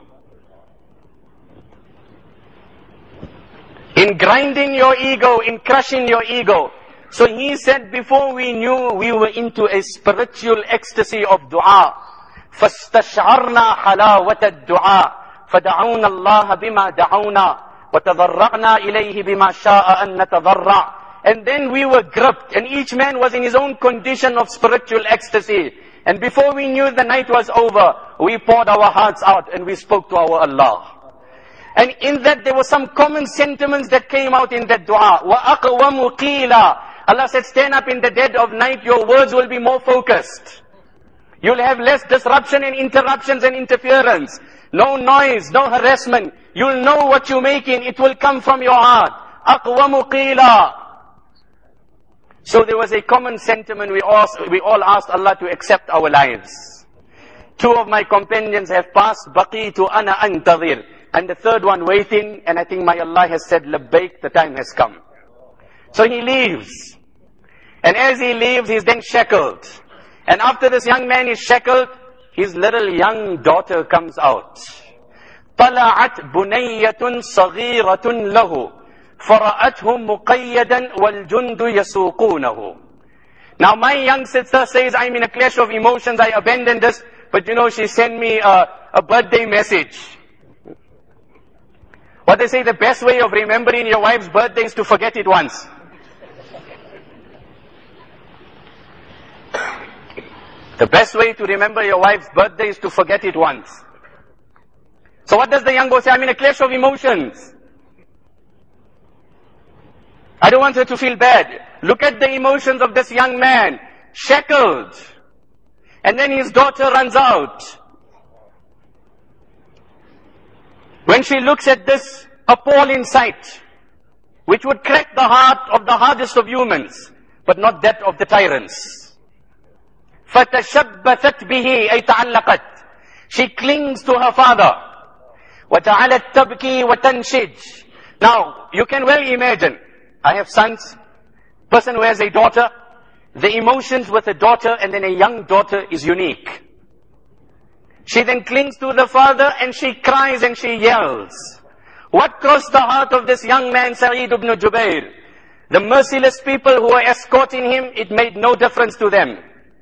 Speaker 2: In grinding your ego, in crushing your ego. So he said, before we knew, we were into a spiritual ecstasy of dua. فَاسْتَشْعَرْنَا حَلَاوَةَ الدُّعَاءِ فَدَعَوْنَا اللَّهَ بِمَا دَعَوْنَا وَتَضَرَّعْنَا إِلَيْهِ بِمَا شَاءَ أَن نَتَضَرَّعْ. And then we were gripped, and each man was in his own condition of spiritual ecstasy. And before we knew the night was over, we poured our hearts out and we spoke to our Allah. And in that there were some common sentiments that came out in that dua. وَأَقْوَمُ قِيلًا. Allah said, stand up in the dead of night, your words will be more focused. You'll have less disruption and interruptions and interference. No noise, no harassment. You'll know what you're making. It will come from your heart. أَقْوَمُ قِيلًا. So there was a common sentiment. We all asked Allah to accept our lives. Two of my companions have passed. بَقِيتُ أَنَا أَنْتَظِرُ. And the third one waiting, and I think my Allah has said, Labbaik, the time has come. So he leaves. And as he leaves, he's then shackled. And after this young man is shackled, his little young daughter comes out. طَلَعَتْ بُنَيَّةٌ صَغِيرَةٌ لَهُ فَرَأَتْهُ مُقَيَّدًا وَالْجُنْدُ يَسُوقُونَهُ. Now my young sister says, I'm in a clash of emotions, I abandoned this, but you know, she sent me a birthday message. What they say, the best way of remembering your wife's birthday is to forget it once. The best way to remember your wife's birthday is to forget it once. So what does the young boy say? I'm in a clash of emotions. I don't want her to feel bad. Look at the emotions of this young man, shackled. And then his daughter runs out. When she looks at this appalling sight, which would crack the heart of the hardest of humans, but not that of the tyrants. فَتَشَبَّثَتْ بِهِ أَيْ تَعَلَّقَتْ. She clings to her father. وَتَعَلَتْ تَبْكِي وَتَنْشِجْ. Now, you can well imagine, I have sons, person who has a daughter, the emotions with a daughter and then a young daughter is unique. She then clings to the father and she cries and she yells. What crossed the heart of this young man, Sa'id ibn Jubair? The merciless people who were escorting him, it made no difference to them.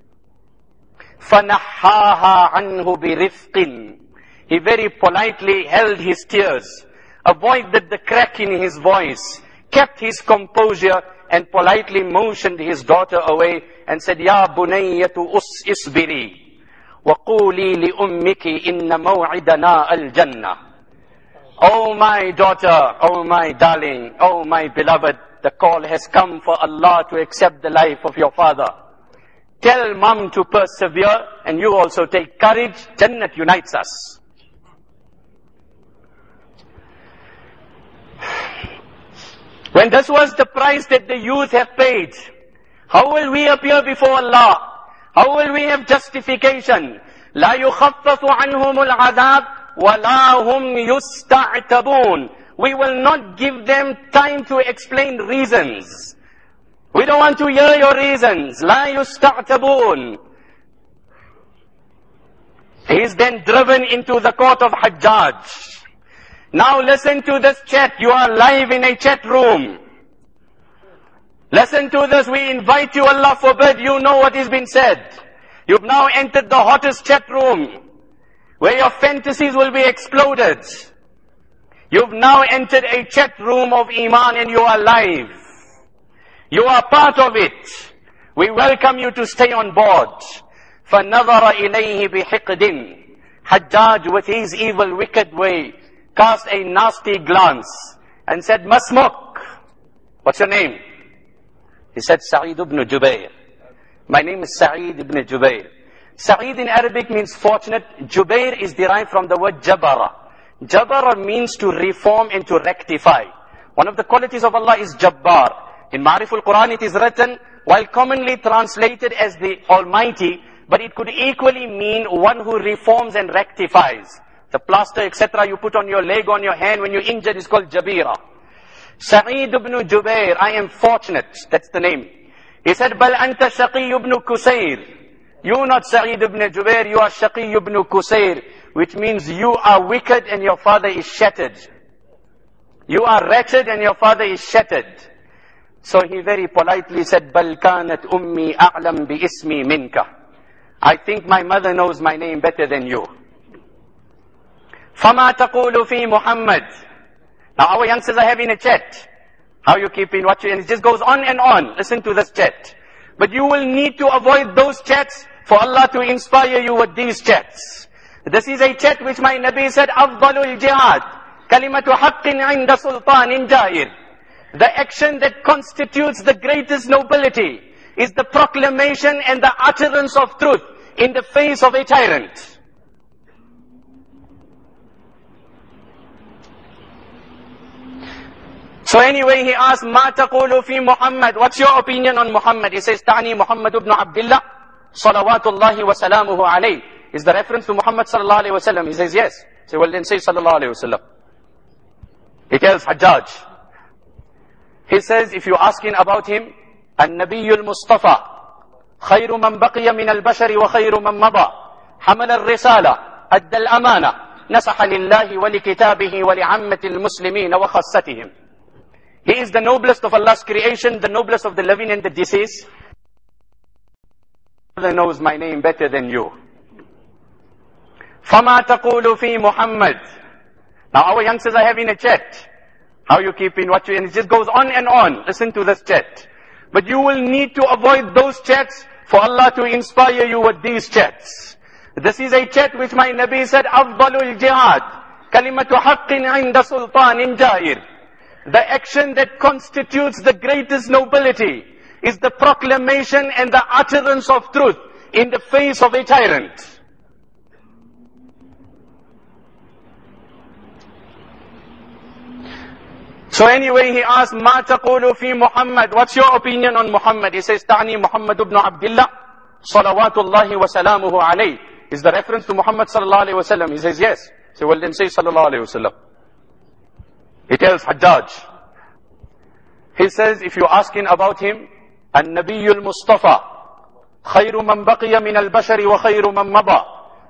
Speaker 2: فَنَحَّاهَا عَنْهُ بِرِفْقٍ. He very politely held his tears, avoided the crack in his voice, kept his composure, and politely motioned his daughter away and said, Ya bunayyatu isbiri, wa quli li ummiki inna maw'idana al-jannah. Oh my daughter, oh my darling, oh my beloved, the call has come for Allah to accept the life of your father. Tell mom to persevere, and you also take courage. Jannat unites us. When this was the price that the youth have paid, how will we appear before Allah? How will we have justification? لا يخفف عنهم العذاب ولا هم يستعتبون. We will not give them time to explain reasons. We don't want to hear your reasons. لا يستعتبون. He is then driven into the court of Hajjaj. Now listen to this chat. You are live in a chat room. Listen to this. We invite you, Allah forbid, you know what is being said. You've now entered the hottest chat room, where your fantasies will be exploded. You've now entered a chat room of Iman and you are live. You are part of it. We welcome you to stay on board. فَنَظَرَ إِلَيْهِ بِحِقْدٍ. Hajjaj, with his evil, wicked way, cast a nasty glance and said, Masmuk, what's your name? He said, Sa'id ibn Jubair. My name is Sa'id ibn Jubair. Sa'id in Arabic means fortunate. Jubair is derived from the word Jabara. Jabara means to reform and to rectify. One of the qualities of Allah is Jabbar. In Ma'riful Quran it is written, while commonly translated as the Almighty, but it could equally mean one who reforms and rectifies. The plaster, etc. you put on your leg, on your hand when you're injured is called Jabira. Sa'id ibn Jubair, I am fortunate. That's the name. He said, Bal anta Shaqi ibn Qusayr. You not Sa'id ibn Jubair, you are Shaqi ibn Qusayr, which means you are wicked and your father is shattered. You are wretched and your father is shattered. So he very politely said, Bal kanat ummi a'lam bi ismi minka. I think my mother knows my name better than you. فَمَا تَقُولُ فِي Muhammad. Now our youngsters are having a chat. How you keeping, what you, and it just goes on and on. Listen to this chat. But you will need to avoid those chats for Allah to inspire you with these chats. This is a chat which my Nabi said, أَفْضَلُ الْجِهَادِ كَلِمَةُ حَقٍّ عِنْدَ سُلْطَانٍ جَائِرٍ. The action that constitutes the greatest nobility is the proclamation and the utterance of truth in the face of a tyrant. So anyway, he asked, مَا تَقُولُ فِي Muhammad. What's your opinion on Muhammad? He says, تَعْنِي Muhammad ibn Abdullah, صَلَوَاتُ اللَّهِ وَسَلَامُهُ عَلَيْهِ. Is the reference to Muhammad sallallahu alayhi wa sallam? He says, yes. So well then say sallallahu alayhi wa sallam. He tells Hajjaj. He says, if you're asking about him, النبي المصطفى خير من بقي من البشر وخير من مضى حمل الرسالة أدى الأمانة نصح لله ولكتابه ولعامة المسلمين وخاصتهم. He is the noblest of Allah's creation, the noblest of the living and the deceased. Allah knows my name better than you. فَمَا تَقُولُ فِي Muhammad. Now our youngsters are having a chat. How you keeping, what you, and it just goes on and on. Listen to this chat. But you will need to avoid those chats for Allah to inspire you with these chats. This is a chat which my Nabi said, أَفْضَلُ الْجِهَادِ كَلِمَةُ حَقٍّ عِنْدَ سُلْطَانٍ جَائِرٍ. The action that constitutes the greatest nobility is the proclamation and the utterance of truth in the face of a tyrant. So anyway, he asked, مَا تَقُولُ فِي Muhammad. What's your opinion on Muhammad? He says, تَعْنِي Muhammad ibn Abdullah, صَلَوَاتُ اللَّهِ وَسَلَامُهُ عَلَيْهِ. Is the reference to Muhammad sallallahu alayhi wa sallam? He says, yes. So well then say sallallahu alayhi wa sallam. He tells Hajjaj. He says, if you're asking about him, النبي المصطفى خير من بقي من البشر وخير من مضى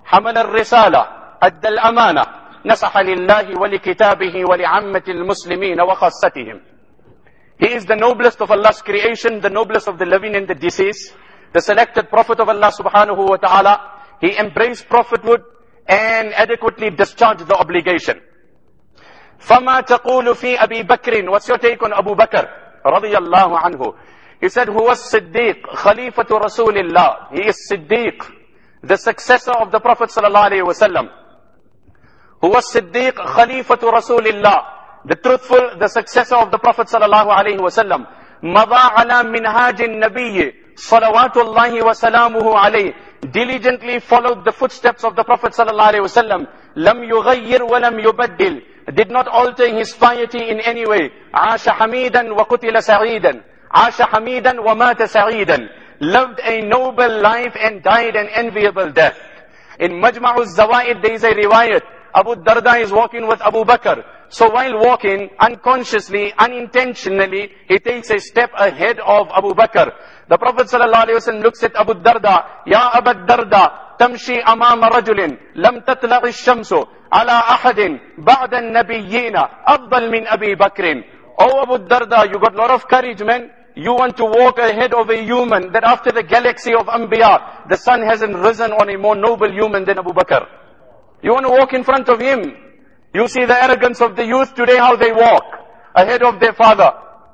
Speaker 2: حمل الرسالة أدى الأمانة نصح لله ولكتابه ولعامة المسلمين وخاصتهم. He is the noblest of Allah's creation, the noblest of the living and the deceased, the selected prophet of Allah subhanahu wa ta'ala. He embraced prophethood and adequately discharged the obligation. فَمَا تَقُولُ فِي أَبِي بَكْرٍ. What's your take on Abu Bakr رضي الله عنه? He said, هو الصديق خليفة رسول الله. He is Siddiq, the successor of the Prophet sallallahu alayhi wa sallam. هو الصديق خليفة رسول الله, the truthful, the successor of the Prophet sallallahu alayhi wa sallam. مضى على منهاج النبي صلوات الله وسلامه عليه, diligently followed the footsteps of the Prophet sallallahu alayhi wa sallam. لم يغير ولم يبدل, did not alter his piety in any way. عاش حميدا وقتل سعيدا, عاش حميدا ومات سعيدا, lived a noble life and died an enviable death. In Majma'u Zawaid there is a riwayat, Abu Darda is walking with Abu Bakr. So while walking, unconsciously, unintentionally, he takes a step ahead of Abu Bakr. The Prophet ﷺ looks at Abu Darda, Ya Abu Darda, tamshi amama rajulin, lam tatlaq ash-shamsu ala ahadin ba'da an-nabiyyina afdal min Abi Bakrin. Oh Abu Darda, you got a lot of courage, man. You want to walk ahead of a human that after the galaxy of Anbiya, the sun hasn't risen on a more noble human than Abu Bakr. You want to walk in front of him. You see the arrogance of the youth today, how they walk ahead of their father.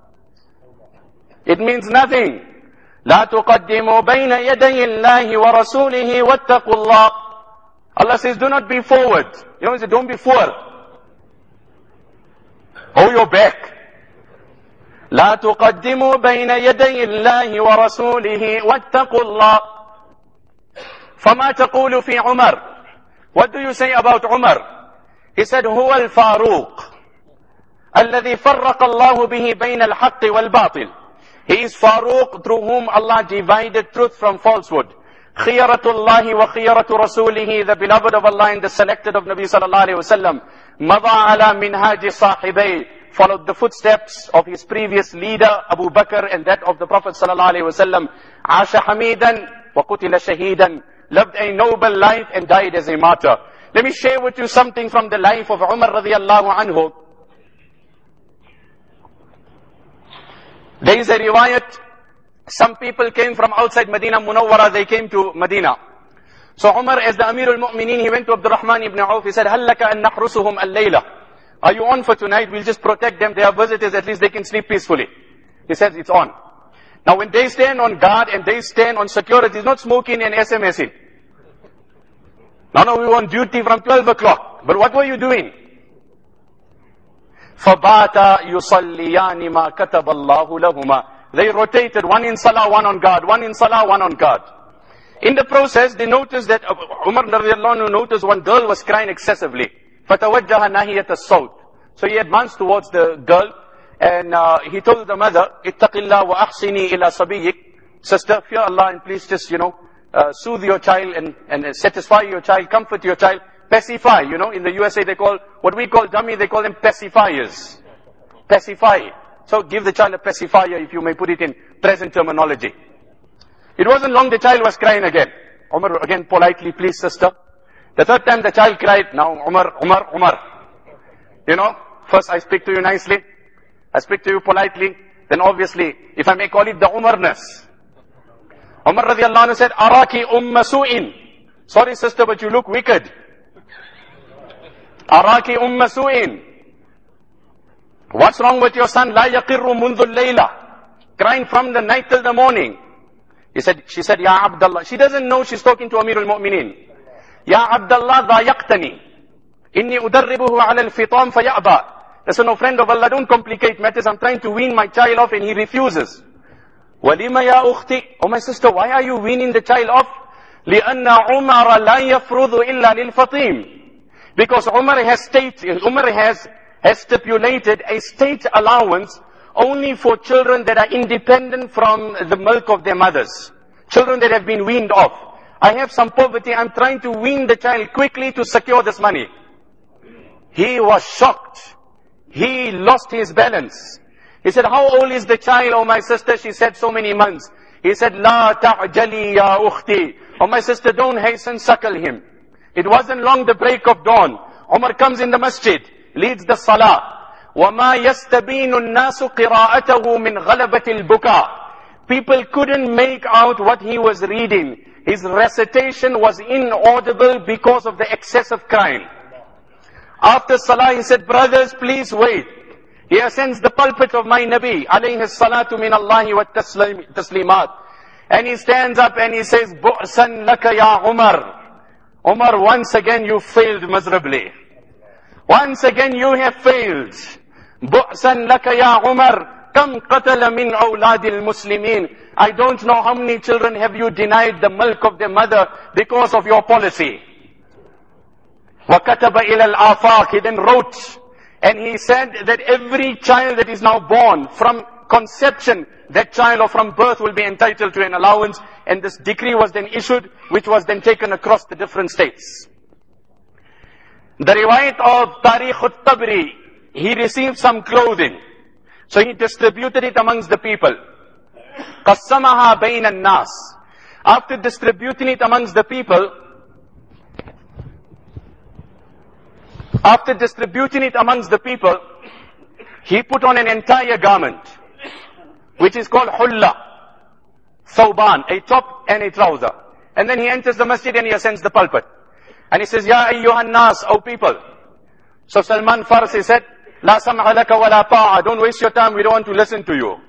Speaker 2: It means nothing. لا تقدموا بين يدي الله ورسوله واتقوا الله. Allah says, do not be forward. You know, he said, don't be forward. Hold your back. لا تقدموا بين يدي الله ورسوله واتقوا الله. فما تقول في عمر. What do you say about Umar? He said, هو الفاروق الذي فرق الله به بين الحق والباطل. He is Faruq, through whom Allah divided truth from falsehood. خيرة الله وخيرة رسوله, the beloved of Allah and the selected of Nabi sallallahu alayhi wa sallam. مضى على منهاج صاحبيه, followed the footsteps of his previous leader Abu Bakr and that of the Prophet sallallahu alayhi wa sallam. عاش حميدا وقتل شهيدا, lived a noble life and died as a martyr. Let me share with you something from the life of Umar radiyallahu anhu. There is a riwayat, some people came from outside Medina Munawwara, they came to Medina. So Umar, as the Amir al-Mu'mineen, he went to Abdurrahman ibn Auf, he said, هَلْ لَكَ أَن نَحْرُسُهُمْ اللَّيْلَةِ. Are you on for tonight? We'll just protect them. They are visitors, at least they can sleep peacefully. He says, it's on. Now when they stand on guard and they stand on security, it's not smoking and SMSing. Now we were on duty from 12 o'clock. But what were you doing? فَبَاتَ يُصَلِّيَانِ مَا كَتَبَ اللَّهُ لَهُمَا. They rotated, one in salah, one on guard, one in salah, one on guard. In the process, they noticed that Umar radiallahu anhu noticed one girl was crying excessively. فَتَوَجَّهَ نَاهِيَةَ الصَّوْتِ. So he advanced towards the girl and he told the mother, اتَّقِ اللَّهَ وَأَحْسِنِي إِلَى صَبِيِّكِ. Sister, fear Allah and please just, soothe your child and satisfy your child, comfort your child. Pacify, in the USA they call, what we call dummy, they call them pacifiers. Pacify. So give the child a pacifier, if you may put it in present terminology. It wasn't long, the child was crying again. Umar again politely, please sister. The third time the child cried, now Umar. First I speak to you nicely, I speak to you politely, then obviously, if I may call it the Umarness. Umar radiallahu anhu said, Araki su'in. Sorry sister, but you look wicked. Araki su'in. What's wrong with your son? La yaqirru mundhu layla. Crying from the night till the morning. She said, Ya Abdullah. She doesn't know she's talking to Amir al-Mu'mineen. Ya Abdullah dayaqtani. Inni udarribuhu ala al-fitam faya'ba. Listen, oh friend of Allah, don't complicate matters. I'm trying to wean my child off and he refuses. Walima ya ukhti. Oh my sister, why are you weaning the child off? لِأَنَّ عُمَرَ لَا يَفْرُضُ إِلَّا لِلْفَطِيمِ. Because Umar has stipulated a state allowance only for children that are independent from the milk of their mothers. Children that have been weaned off. I have some poverty, I'm trying to wean the child quickly to secure this money. He was shocked. He lost his balance. He said, how old is the child, oh my sister? She said, so many months. He said, La ta'jali ya ukhti. Oh my sister, don't hasten, suckle him. It wasn't long the break of dawn. Umar comes in the masjid, leads the salah. وَمَا يَسْتَبِينُ النَّاسُ قِرَاءَتَهُ مِنْ غَلَبَةِ الْبُكَاءِ. People couldn't make out what he was reading. His recitation was inaudible because of the excessive crying. After salah, he said, brothers, please wait. He ascends the pulpit of my Nabi, alayhi salatu min Allahi wa taslimat. And he stands up and he says, Bu'san laka ya Umar. Umar, once again you failed miserably. Once again you have failed. Bu'san laka ya Umar. Kam qatala min awladil muslimin. I don't know how many children have you denied the milk of their mother because of your policy. وَكَتَبَ إِلَى الْآفَاقِ. He then wrote, and he said that every child that is now born from conception, that child or from birth will be entitled to an allowance. And this decree was then issued, which was then taken across the different states. The riwayat of Tariq al-Tabri, he received some clothing. So he distributed it amongst the people. قَسَّمَهَا بَيْنَ النَّاسِ. After distributing it amongst the people, he put on an entire garment, which is called hulla, thawban, a top and a trouser. And then he enters the masjid and he ascends the pulpit. And he says, Ya ayyuhan nas, O people. So Salman Farsi said, La sam'a laka wa la ta'a. Don't waste your time, we don't want to listen to you.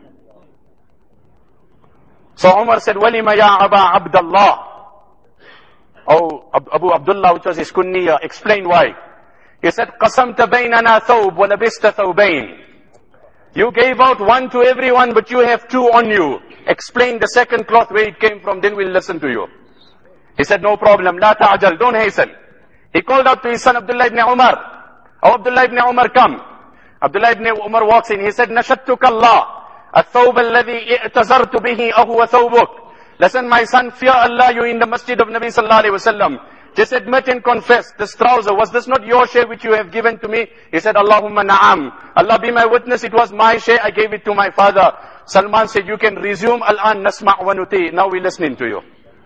Speaker 2: So Umar said, Walima ya Aba Abdullah. Oh, Abu Abdullah, which was his kunniya, explained why. He said, Qasamta baynana thawb wa labista thawbayn. You gave out one to everyone, but you have two on you. Explain the second cloth where it came from, then we'll listen to you. He said, no problem, la ta'ajal, don't hasten. He called out to his son Abdullah ibn Umar. Oh, Abdullah ibn Umar, come. Abdullah ibn Umar walks in. He said, Nashattuka Allah, الثوب الذي اعتذرت به أهو ثوبك. Listen, my son, fear Allah, you in the masjid of Nabi sallallahu alayhi wa sallam. Just admit and confess, this trouser, was this not your share which you have given to me? He said, Allahumma na'am. Allah be my witness, it was my share, I gave it to my father. Salman said, you can resume, Al-an nasma' wa nuti. Now we're listening to you.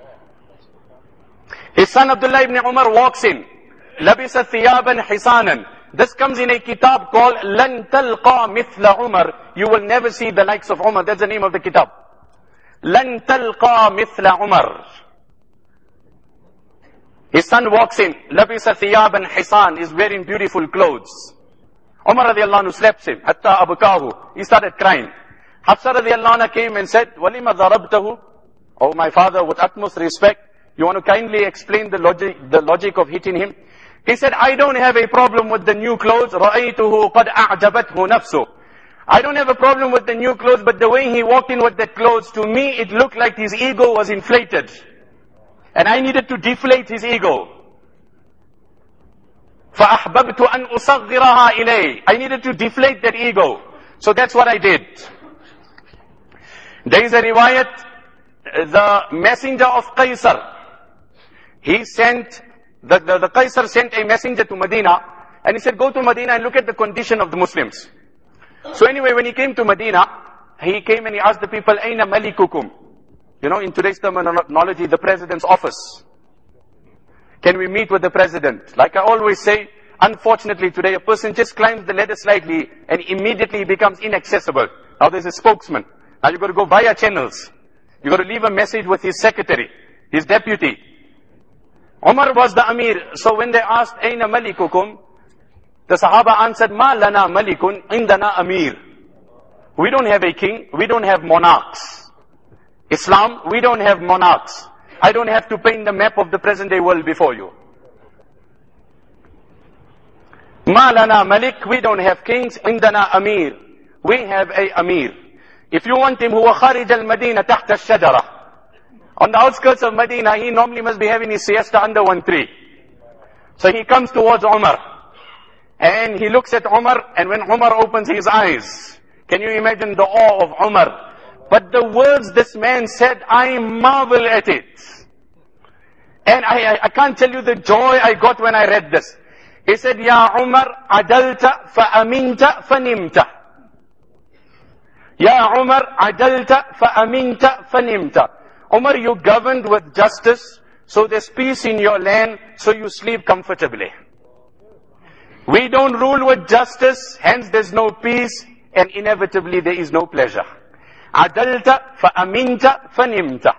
Speaker 2: His son Abdullah ibn Umar walks in. Labisa thiyaban hisanan. This comes in a kitab called Lan Talqa Mithla Umar. You will never see the likes of Umar. That's the name of the kitab. Lan Talqa Mithla Umar. His son walks in. Labisa thiyaban hisan. Is wearing beautiful clothes. Umar radiallahu anhu slaps him. Hatta abukahu. He started crying. Hafsa radiallahu anha came and said, Walima darabtahu. Oh, my father, with utmost respect, you want to kindly explain the logic of hitting him? He said, I don't have a problem with the new clothes. رَأَيْتُهُ قَدْ أَعْجَبَتْهُ نَفْسُهُ. I don't have a problem with the new clothes, but the way he walked in with that clothes, to me it looked like his ego was inflated. And I needed to deflate his ego. فَأَحْبَبْتُ أَنْ أُصَغِّرَهَا إِلَيْهِ. I needed to deflate that ego. So that's what I did. There is a riwayat, the messenger of Qaisar, he sent, the Qaisar sent a messenger to Medina, and he said, go to Medina and look at the condition of the Muslims. So anyway, when he came to Medina, he came and he asked the people, Aina malikukum? You know, in today's terminology, the president's office. Can we meet with the president? Like I always say, unfortunately today, a person just climbs the ladder slightly and immediately becomes inaccessible. Now there's a spokesman. Now you've got to go via channels. You've got to leave a message with his secretary, his deputy. Umar was the Amir. So when they asked, Aina malikukum? The Sahaba answered, Ma lana malikun indana Amir. We don't have a king. We don't have monarchs. Islam, we don't have monarchs. I don't have to paint the map of the present day world before you. Ma lana malik, we don't have kings. Indana Amir. We have a Amir. If you want him, huwa kharij al-Madina tahta al-shajara. On the outskirts of Medina, he normally must be having his siesta under one tree. So he comes towards Umar. And he looks at Umar, and when Umar opens his eyes, can you imagine the awe of Umar? But the words this man said, I marvel at it. And I can't tell you the joy I got when I read this. He said, Ya Umar, adalta fa-aminta fa-nimta. Ya Umar, adalta fa-aminta fa-nimta. Umar, you governed with justice, so there's peace in your land, so you sleep comfortably. We don't rule with justice, hence there's no peace, and inevitably there is no pleasure. Adalta fa'aminta fanimta.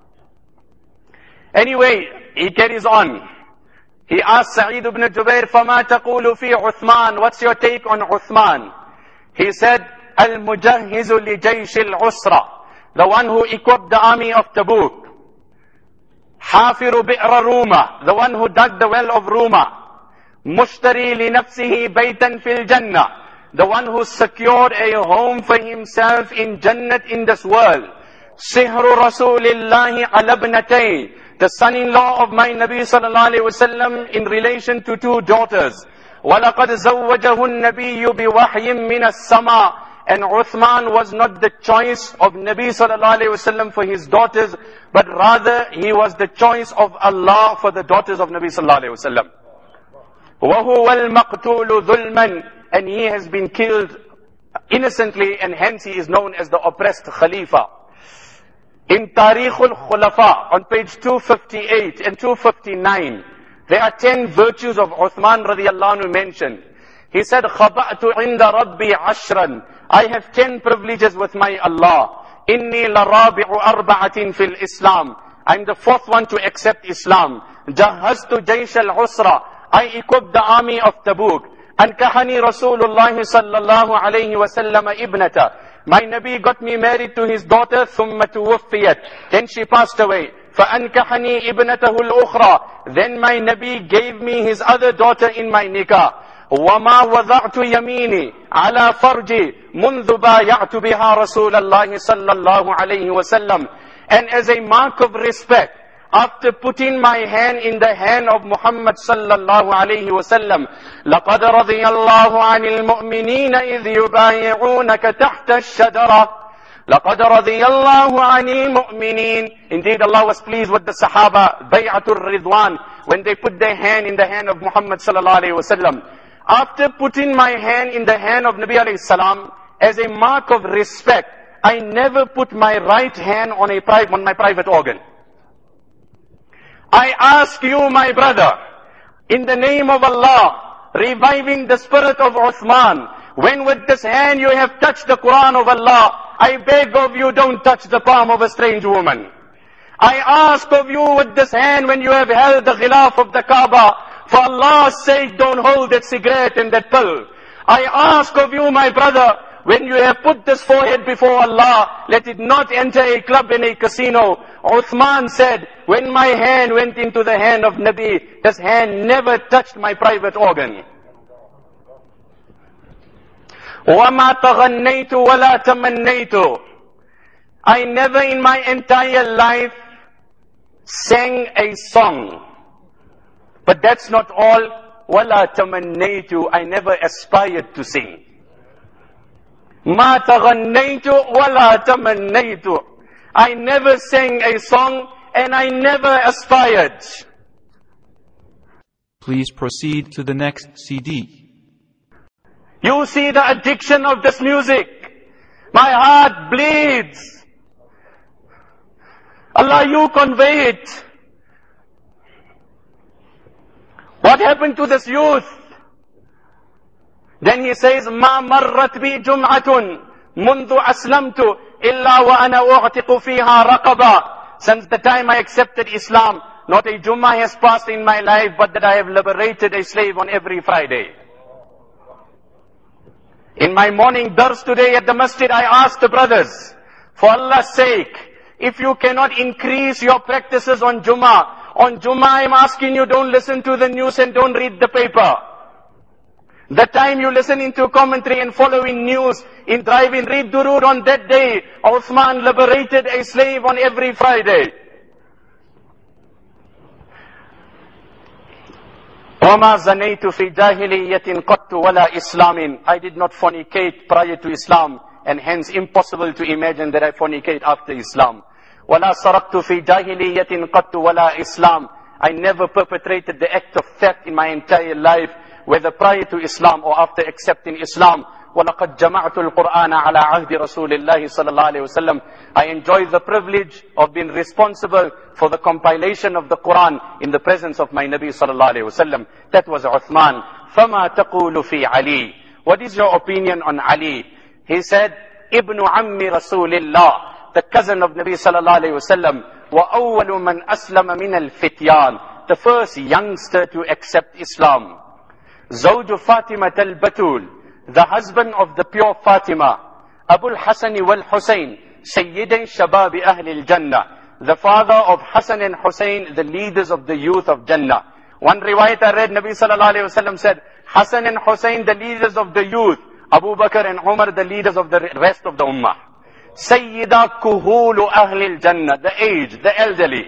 Speaker 2: Anyway, he carries on. He asked Sa'id ibn Jubair, فَمَا تَقُولُ فِي عُثْمَانِ? What's your take on Uthman? He said, الْمُجَهِّزُ لِجَيْشِ الْعُسْرَةِ, the one who equipped the army of Tabuk. حَافِرُ بِئْرَ رُومَةِ, the one who dug the well of Ruma. مُشْتَرِي لِنَفْسِهِ بَيْتًا فِي الْجَنَّةِ, the one who secured a home for himself in Jannat, in this world. سِهْرُ رَسُولِ اللَّهِ عَلَى ابْنَتَيْهِ, the son-in-law of my Nabi sallallahu alayhi wasallam in relation to two daughters. وَلَقَدْ زَوَّجَهُ النَّبِيُّ بِوَحْيٍ مِّنَ السَّمَاءِ, and Uthman was not the choice of Nabi sallallahu alayhi wasallam for his daughters, but rather he was the choice of Allah for the daughters of Nabi sallallahu alayhi wasallam. وَهُوَ الْمَقْتُولُ ظُلْمًا, and he has been killed innocently, and hence he is known as the oppressed Khalifa. In Tarikh al-Khulafa, on page 258 and 259, there are 10 virtues of Uthman radiyallahu anhu mentioned. He said, خَبَأْتُ عِنْدَ رَبِّي عَشْرًا, I have 10 privileges with my Allah. إِنِّي لَرَابِعُ أَرْبَعَةٍ فِي الْإِسْلَامِ, I'm the fourth one to accept Islam. جَهَّزْتُ جَيْشَ الْعُسْرَةِ, I equipped the army of Tabuk. أَنْكَحَنِي رَسُولُ اللَّهِ صَلَّى اللَّهُ عَلَيْهِ وَسَلَّمَ إِبْنَةً, my Nabi got me married to his daughter, ثُمَّ تُوَفِّيَتْ, then she passed away. فَأَنْكَحَنِي إِبْنَتَهُ الْأُخْرَى, then my Nabi gave me his other daughter in my nikah. وَمَا وَضَعْتُ يَمِينِي عَلَى فَرْجِي مُنْذُ بَايَعْتُ بِهَا رَسُولَ اللَّهِ صَلَّى اللَّهُ عَلَيْهِ وَسَلَّمَ, and as a mark of respect, after putting my hand in the hand of Muhammad sallallahu alayhi wasallam, لَقَدْ رَضِيَ اللَّهُ عَنِ الْمُؤْمِنِينَ إِذْ يُبَايِعُونَكَ تَحْتَ الشَّجَرَةِ لَقَدْ رَضِيَ اللَّهُ عَنِ الْمُؤْمِنِينَ, indeed Allah was pleased with the Sahaba, Bay'atul Ridwan, when they put their hand in the hand of Muhammad sallallahu alayhi wasallam. After putting my hand in the hand of Nabi alayhi salam, as a mark of respect, I never put my right hand on my private organ. I ask you, my brother, in the name of Allah, reviving the spirit of Uthman, when with this hand you have touched the Quran of Allah, I beg of you, don't touch the palm of a strange woman. I ask of you with this hand, when you have held the ghilaf of the Kaaba, for Allah's sake, don't hold that cigarette and that pill. I ask of you, my brother, when you have put this forehead before Allah, let it not enter a club and a casino. Uthman said, when my hand went into the hand of Nabi, this hand never touched my private organ. وَمَا تَغَنَّيْتُ وَلَا تَمَنَّيْتُ, I never in my entire life sang a song. But that's not all. وَلَا تَمَنَّيْتُ, I never aspired to sing. مَا تَغَنَّيْتُ وَلَا تَمَنَّيْتُ, I never sang a song and I never aspired.
Speaker 3: Please proceed to the next CD.
Speaker 2: You see the addiction of this music. My heart bleeds. Allah, you convey it. What happened to this youth? Then he says, مَا مَرَّتْ بِي جُمْعَةٌ مُنْذُ أَسْلَمْتُ إِلَّا وَأَنَا أُعْتِقُ فِيهَا رَقَبًا, since the time I accepted Islam, not a Jummah has passed in my life, but that I have liberated a slave on every Friday. In my morning dars today at the masjid, I asked the brothers, for Allah's sake, if you cannot increase your practices on Jummah I'm asking you, don't listen to the news and don't read the paper. The time you listen into commentary and following news, in driving, read Durood on that day. Uthman liberated a slave on every Friday. وَمَا زَنَيْتُ فِي جَاهِلِيَّةٍ قَطُّ وَلَا إِسْلَامٍ, I did not fornicate prior to Islam, and hence impossible to imagine that I fornicate after Islam. وَلَا سَرَقْتُ فِي جَاهِلِيَّةٍ قَطُّ وَلَا إِسْلَامٍ, I never perpetrated the act of theft in my entire life, whether prior to Islam or after accepting Islam. وَلَقَدْ جَمَعْتُ الْقُرْآنَ عَلَى عَهْدِ رَسُولِ اللَّهِ صلى الله عليه وسلم. I enjoy the privilege of being responsible for the compilation of the Quran in the presence of my Nabi sallallahu alayhi wasallam. That was Uthman. فَمَا تَقُولُ فِي عَلِي. What is your opinion on Ali? He said, Ibn Ammi Rasulillah, the cousin of Nabi sallallahu alayhi wasallam. وَأَوَّلُ مَنْ أَسْلَمَ مِنَ الْفِتْيَانِ. The first youngster to accept Islam. زوج فاطمة البتول, the husband of the pure Fatima. Abu al-Hasan wal-Husayn, Sayyidin Shabab Ahl al-Jannah, the father of Hassan and Hussein, the leaders of the youth of Jannah. One riwayat I read, Nabi sallallahu alayhi wasallam said, Hassan and Hussein, the leaders of the youth. Abu Bakr and Umar, the leaders of the rest of the ummah. Sayyida Kuhulu Ahl al-Jannah, the aged, the elderly.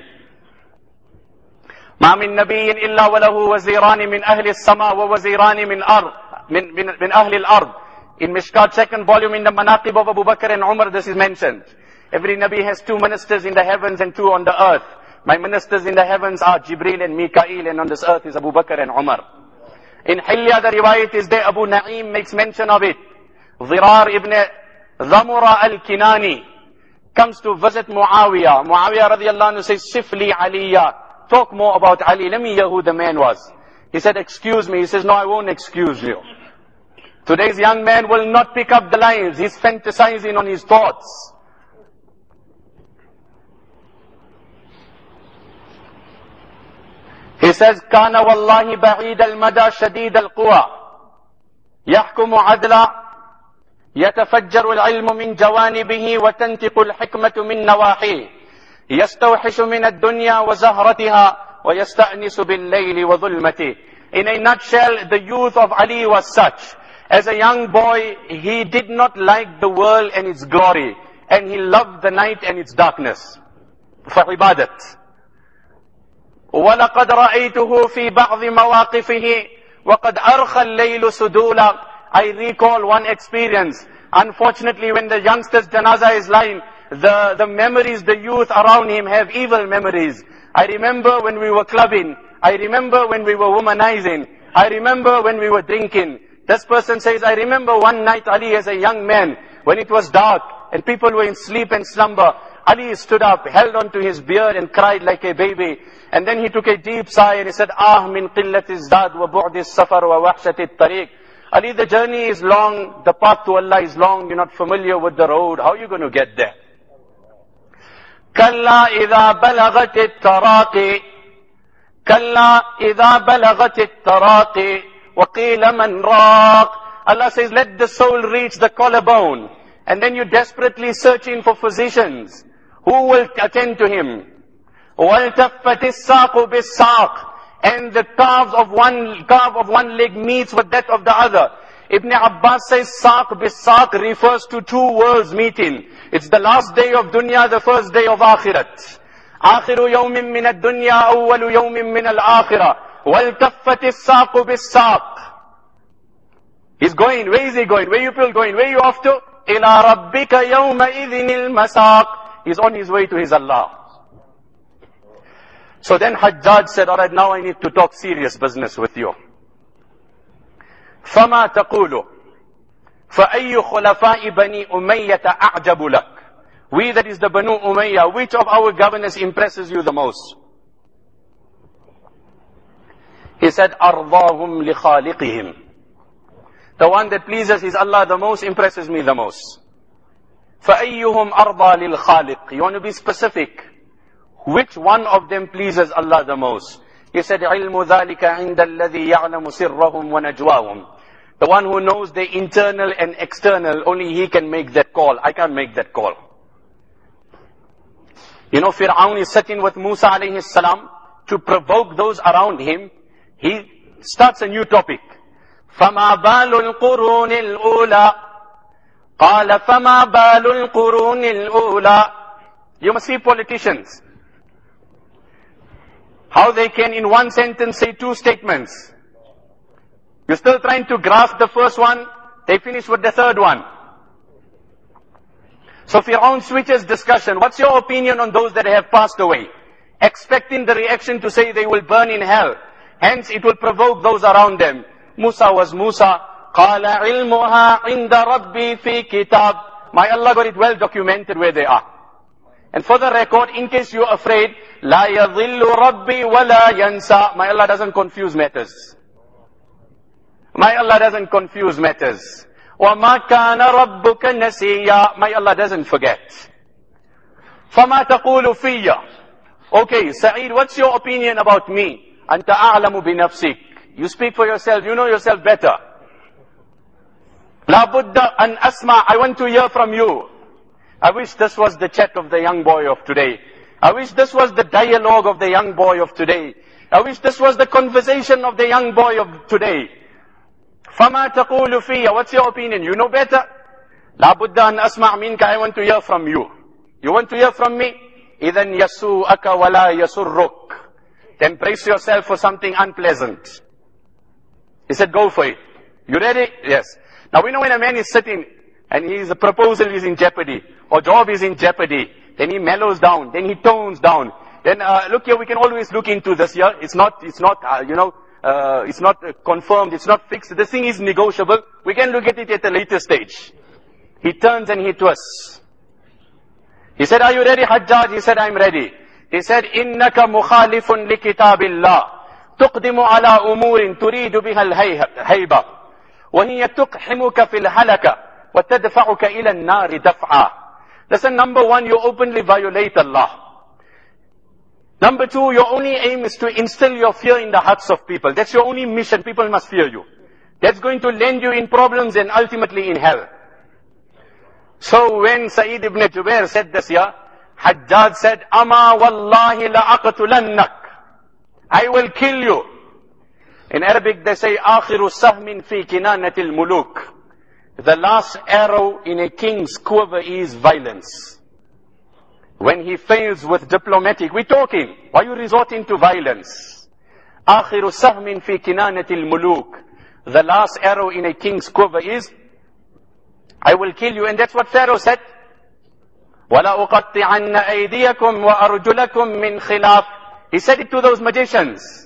Speaker 2: ما من نبي إلا وله وزيران من أهل السماء ووزيران من أهل الأرض. In Mishkat, second volume, in the Manaqib of Abu Bakr and Umar, this is mentioned. Every Nabi has two ministers in the heavens and two on the earth. My ministers in the heavens are Jibreel and Mikael, and on this earth is Abu Bakr and Umar. In Hilya, the riwayat is there, Abu Na'im makes mention of it. Zirar ibn Zamura al-Kinani comes to visit Muawiyah. Muawiyah radiallahu anhu says, Sifli Aliyah. Talk more about Ali. Let me hear who the man was. He said, excuse me. He says, no, I won't excuse you. Today's young man will not pick up the lines. He's fantasizing on his thoughts. He says, كان والله بعيد المدى شديد القوى يحكم عدلا يتفجر العلم من جوانبه وتنطق الحكمة من نواحيه يستوحش من الدنيا وزهرتها ويستأنس بالليل وظلمته. In a nutshell, the youth of Ali was such. As a young boy, he did not like the world and its glory, and he loved the night and its darkness. For ibadat. وَلَقَدْ رَأَيْتُهُ فِي بَعْضِ مَوَاقِفِهِ وَقَدْ أَرْخَى اللَّيْلُ سُدُولًا. I recall one experience. Unfortunately, when the youngster's janazah is lying, the memories, the youth around him have evil memories. I remember when we were clubbing. I remember when we were womanizing. I remember when we were drinking. This person says, I remember one night Ali as a young man, when it was dark and people were in sleep and slumber, Ali stood up, held on to his beard and cried like a baby. And then he took a deep sigh and he said, Ah min qillati zad wa bu'di safar wa wahshati tariq. Ali, the journey is long, the path to Allah is long, you're not familiar with the road, how are you going to get there? كلا إذا بلغت التراقي كلا إذا بلغت التراقي وقيل من راق. Allah says, let the soul reach the collarbone. And then you're desperately searching for physicians. Who will attend to him? وَالْتَفَّتِ السَّاقُ بِالسَّاقِ. And the calf of one leg meets with that of the other. Ibn Abbas says, Saq bis-saq refers to two worlds meeting. It's the last day of dunya, the first day of akhirat. آخر يوم من الدنيا أول يوم من الآخرة والتفت الساق بالساق. He's going. Where is he going? Where are you people going? Where are you off to? إلى ربك يومئذ المساق. He's on his way to his Allah. So then Hajjaj said, all right, now I need to talk serious business with you. فما تقول فأي خلفاء بني أمية أعجب لك. We, that is the Banu Umayyah, which of our governors impresses you the most? He said, أرضاهم لخالقهم. The one that pleases his Allah the most impresses me the most. فأيهم أرضى للخالق. You want to be specific. Which one of them pleases Allah the most? He said, علم ذلك عند الذي يعلم سرهم ونجواهم. The one who knows the internal and external, only he can make that call. I can't make that call. You know, Fir'aun is sitting with Musa alayhi salam to provoke those around him. He starts a new topic. فَمَا بَالُ الْقُرُونِ الْأُولَى قَالَ فَمَا بَالُ الْقُرُونِ الْأُولَى. You must see politicians. How they can in one sentence say two statements. You're still trying to grasp the first one, they finish with the third one. So Fir'aun switches discussion. What's your opinion on those that have passed away? Expecting the reaction to say they will burn in hell. Hence it will provoke those around them. Musa was Musa, قال علمها عند ربي في كتاب. My Allah got it well documented where they are. And for the record, in case you're afraid, لا يضل ربي ولا ينسى. My Allah doesn't confuse matters. My Allah doesn't confuse matters. وَمَا كَانَ رَبُّكَ نَسِيًّا. My Allah doesn't forget. فَمَا تَقُولُ فِيَّ. Okay, Sa'id, what's your opinion about me? أَنْتَ أَعْلَمُ بِنَفْسِكَ. You speak for yourself, you know yourself better. لَا بُدَّ أَنْ أَسْمَعَ. I want to hear from you. I wish this was the chat of the young boy of today. I wish this was the dialogue of the young boy of today. I wish this was the conversation of the young boy of today. فَمَا تَقُولُ فِيَّ. What's your opinion? You know better. لَا بُدَّ أَنْ أَسْمَعَ مِنْكَ. I want to hear from you. You want to hear from me? إِذَنْ يَسُوءَكَ وَلَا يَسُرُّكَ. Then brace yourself for something unpleasant. He said, go for it. You ready? Yes. Now we know when a man is sitting and his proposal is in jeopardy, or job is in jeopardy, then he mellows down, then he tones down. Then, look here, we can always look into this here. It's not confirmed, it's not fixed. This thing is negotiable. We can look at it at a later stage. He turns and he twists. He said, are you ready, Hajjaj? He said, I'm ready. He said, إِنَّكَ مُخَالِفٌ لِكِتَابِ اللَّهِ تُقْدِمُ عَلَىٰ أُمُورٍ تُرِيدُ بِهَا الْهَيْبَةِ وَهِيَ تُقْحِمُكَ فِي الْحَلَكَ وَتَدْفَعُكَ إِلَى النَّارِ دَفْعًا. Listen, number one, you openly violate Allah. Number two, your only aim is to instill your fear in the hearts of people. That's your only mission. People must fear you. That's going to land you in problems and ultimately in hell. So when Sa'id ibn Jubair said this here, Hajjaj said, Ama wallahi la'aqtulannak. I will kill you. In Arabic they say, Akhiru sahmin fi kinanatil muluk. The last arrow in a king's quiver is violence. When he fails with diplomatic, we're talking. Why are you resorting to violence? Akhiru sahmin fi kinanatil muluk. The last arrow in a king's quiver is, I will kill you. And that's what Pharaoh said. وَلَا أُقَطِّعَنَّ أَيْدِيَكُمْ وَأَرْجُلَكُمْ مِنْ خِلَافٍ. He said it to those magicians.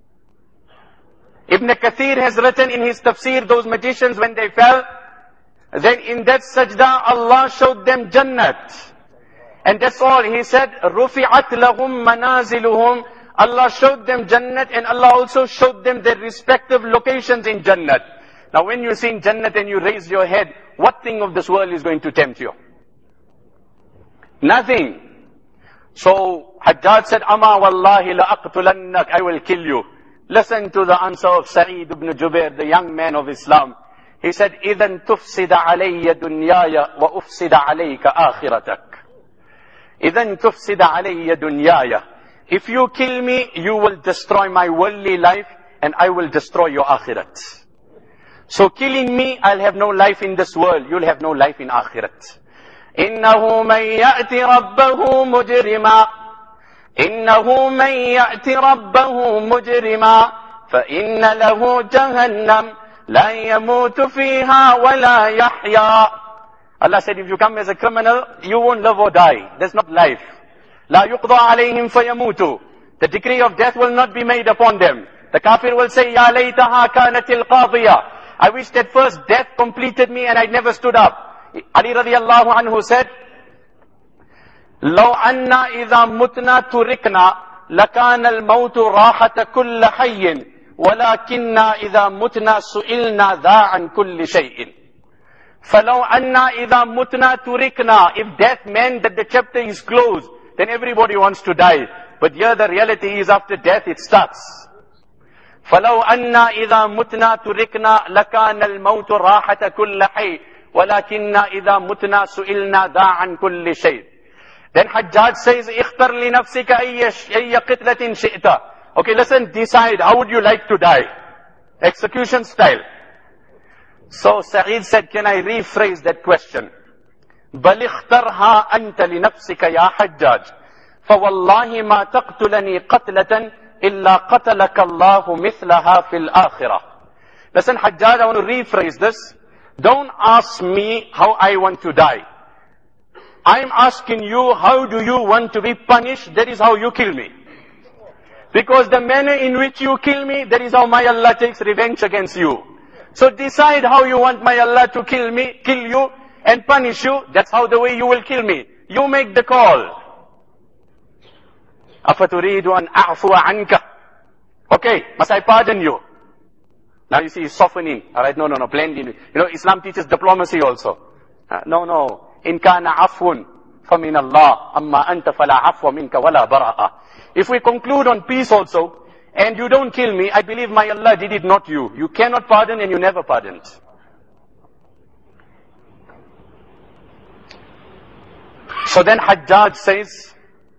Speaker 2: Ibn Kathir has written in his tafsir, those magicians when they fell, then in that sajda Allah showed them Jannat. And that's all. He said, رُفِعَتْ لَهُمْ مَنَازِلُهُمْ. Allah showed them Jannat, and Allah also showed them their respective locations in Jannat. Now when you see Jannat and you raise your head, what thing of this world is going to tempt you? Nothing. So Hajjaj said, Ama wallahi la'aqtulannak. I will kill you. Listen to the answer of Sa'id ibn Jubair, the young man of Islam. He said, إِذَنْ تُفْسِدَ عَلَيَّ دُنْيَايَ وَأُفْسِدَ عَلَيْكَ آخِرَتَكَ. إِذَنْ تُفْسِدَ عَلَيَّ دُنْيَايَ. If you kill me, you will destroy my worldly life and I will destroy your akhirat. So killing me, I'll have no life in this world. You'll have no life in akhirat. إِنَّهُ مَنْ يَأْتِ رَبَّهُ مُجْرِمًا. إِنَّهُ مَنْ يَأْتِ رَبَّهُ مُجْرِمًا فَإِنَّ لَهُ جَهَنَّمْ لَا يَمُوتُ فِيهَا وَلَا يَحْيَا. Allah said, if you come as a criminal, you won't live or die. That's not life. لَا يُقْضَى عَلَيْهِمْ فَيَمُوتُ. The decree of death will not be made upon them. The kafir will say, يَا لَيْتَهَا كَانَتِ الْقَاضِيَةِ. I wish that first death completed me and I never stood up. Ali radiallahu anhu said, لو أنا إذا متنا تركنا لكان الموت راحة كل حي ولكننا إذا متنا سئلنا ذا عن كل شيء. فلو أنا إذا متنا تركنا. If death meant that the chapter is closed, then everybody wants to die. But here the reality is after death it starts. فلو أنا إذا متنا تركنا لكان الموت راحة كل حي ولكننا إذا متنا سئلنا ذا عن كل شيء. Then Hajjaj says, اختر لنفسك أي قتلة شئت. Okay, listen, decide, how would you like to die? Execution style. So Sa'id said, can I rephrase that question? بل اخترها أنت لنفسك يا حجاج فوالله ما تقتلني قتلة إلا قتلك الله مثلها في الآخرة. Listen, Hajjaj, I want to rephrase this. Don't ask me how I want to die. I'm asking you, how do you want to be punished? That is how you kill me. Because the manner in which you kill me, that is how my Allah takes revenge against you. So decide how you want my Allah to kill you and punish you. That's how the way you will kill me. You make the call. أَفَتُرِيدُ أَنْ أَعْفُوَ عَنْكَ. Okay, must I pardon you? Now you see, he's softening. Alright, no, blending. Islam teaches diplomacy also. No. إِنْ كَانَ عَفْوٌ فَمِنَ اللَّهِ أَمَّا أَنْتَ فَلَا عَفْوَ مِنْكَ وَلَا بَرَأَ. If we conclude on peace also, and you don't kill me, I believe my Allah did it, not you. You cannot pardon and you never pardoned. So then Hajjaj says,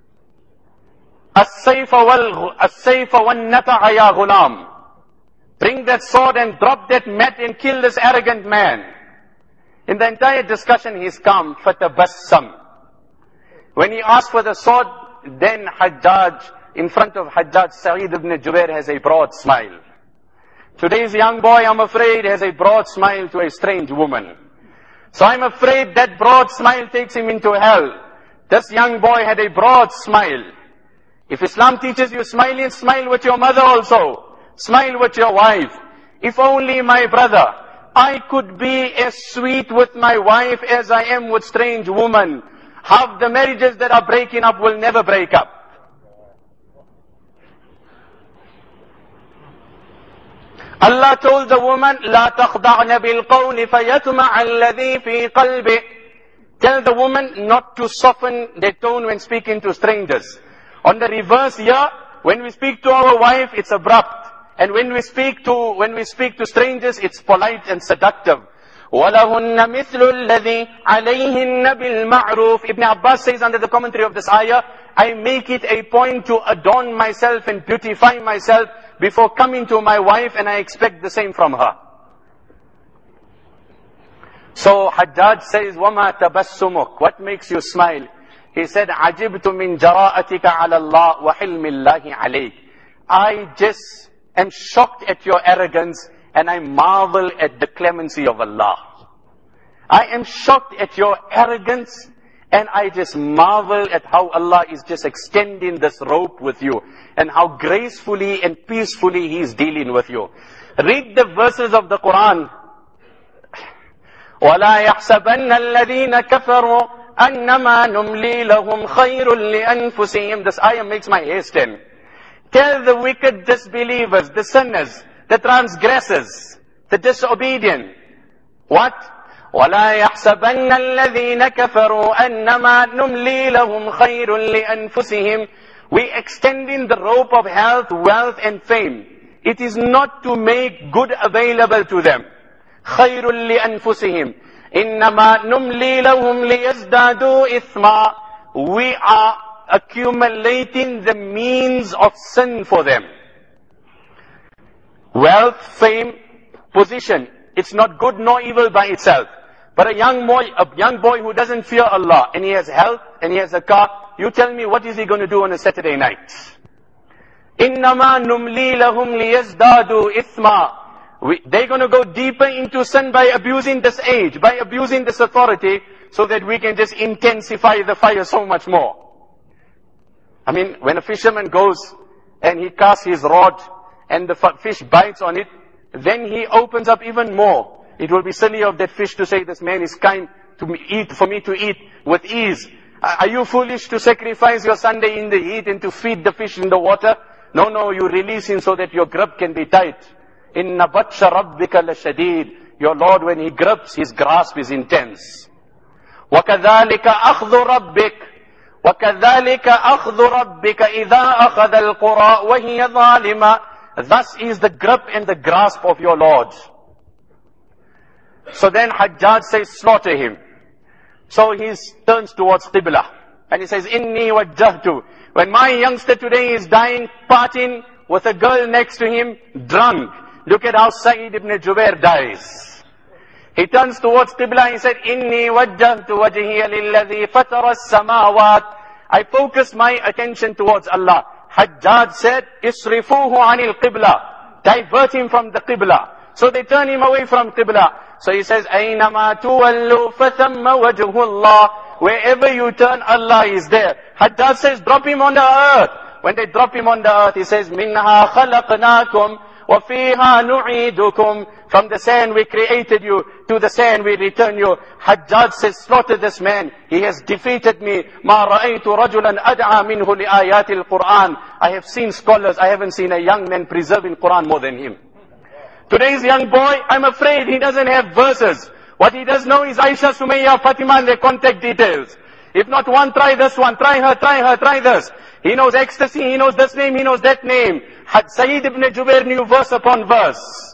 Speaker 2: السيف والنتع يا غلام. Bring that sword and drop that mat and kill this arrogant man. In the entire discussion he's come, فَتَبَسَّمْ. When he asked for the sword, then Hajjaj, in front of Hajjaj, Sa'id ibn Jubair has a broad smile. Today's young boy, I'm afraid, has a broad smile to a strange woman. So I'm afraid that broad smile takes him into hell. This young boy had a broad smile. If Islam teaches you smiling, smile with your mother also. Smile with your wife. If only my brother, I could be as sweet with my wife as I am with strange woman. Half the marriages that are breaking up will never break up. Allah told the woman, لا تخضعن بالقول فيطمع الذي في قلبه. Tell the woman not to soften their tone when speaking to strangers. On the reverse here, when we speak to our wife, it's abrupt. And when we speak to strangers, it's polite and seductive. وَلَهُنَّ مِثْلُ الَّذِي عَلَيْهِنَّ بِالْمَعْرُوفِ. Ibn Abbas says under the commentary of this ayah, I make it a point to adorn myself and beautify myself before coming to my wife, and I expect the same from her. So Hajjaj says, وَمَا تَبَسُّمُكَ. What makes you smile? He said, عَجِبْتُ مِنْ جَرَاءَتِكَ عَلَى اللَّهِ وَحِلْمِ اللَّهِ عَلَيْكَ. I just am shocked at your arrogance, and I marvel at the clemency of Allah. I am shocked at your arrogance, and I just marvel at how Allah is just extending this rope with you, and how gracefully and peacefully He is dealing with you. Read the verses of the Quran. وَلَا يَحْسَبَنَّ الَّذِينَ كَفَرُوا أَنَّمَا نُمْلِي لَهُمْ خَيْرٌ لِأَنفُسِهِمْ. This ayah makes my hair stand. Tell the wicked disbelievers, the sinners, the transgressors, the disobedient. What? وَلَا يَحْسَبَنَّ الَّذِينَ كَفَرُوا أَنَّمَا نُمْلِي لَهُمْ خَيْرٌ لِأَنفُسِهِمْ. We extending the rope of health, wealth and fame. It is not to make good available to them. خَيْرٌ لِأَنفُسِهِمْ. إِنَّمَا نُمْلِي لَهُمْ لِيَزْدَادُوا إِثْمًا. We are accumulating the means of sin for them. Wealth, fame, position. It's not good nor evil by itself. But a young boy who doesn't fear Allah, and he has health, and he has a car, you tell me what is he going to do on a Saturday night? إِنَّمَا نُمْلِي لَهُمْ لِيَزْدَادُوا إِثْمًا. They're going to go deeper into sin by abusing this age, by abusing this authority, so that we can just intensify the fire so much more. I mean, when a fisherman goes and he casts his rod and the fish bites on it, then he opens up even more. It will be silly of that fish to say, this man is kind to eat, for me to eat with ease. Are you foolish to sacrifice your Sunday in the heat and to feed the fish in the water? No, you release him so that your grip can be tight. Inna batsha rabbika lashadid. Your Lord, when He grips, His grasp is intense. وَكَذَلِكَ أَخْذُ رَبِّكَ وَكَذَلِكَ أَخْذُ رَبِّكَ إِذَا أَخَذَ الْقُرَى وَهِيَ ظَالِمَةٌ. Thus is the grip and the grasp of your Lord. So then Hajjaj says, slaughter him. So he turns towards Qibla. And he says, Inni wajjahtu. When my youngster today is dying, partying with a girl next to him, drunk. Look at how Sa'id ibn Jubair dies. He turns towards Qibla, he said, Inni wajjahtu wajhiya lilladhi fatara as-samawat. I focus my attention towards Allah. Hajjaj said, Isrifuhu anil Qibla. Divert him from the Qibla. So they turn him away from Qibla. So he says, Aynama tuwallu fathamma wajhu Allah. Wherever you turn, Allah is there. Hajjaj says, drop him on the earth. When they drop him on the earth, he says, Minha khalaqnakum وَفِيهَا نُعِيدُكُمْ. From the sand we created you, to the sand we return you. Hajjaj says, slaughter this man. He has defeated me. مَا رَأَيْتُ رَجُلًا أَدْعَى مِنْهُ لِآيَاتِ الْقُرْآنِ. I have seen scholars, I haven't seen a young man preserving Quran more than him. Today's young boy, I'm afraid he doesn't have verses. What he does know is Aisha, Sumayya, Fatima and their contact details. If not one, try this one, try her, try this. He knows ecstasy, he knows this name, he knows that name. Sayyid ibn Jubair knew verse upon verse.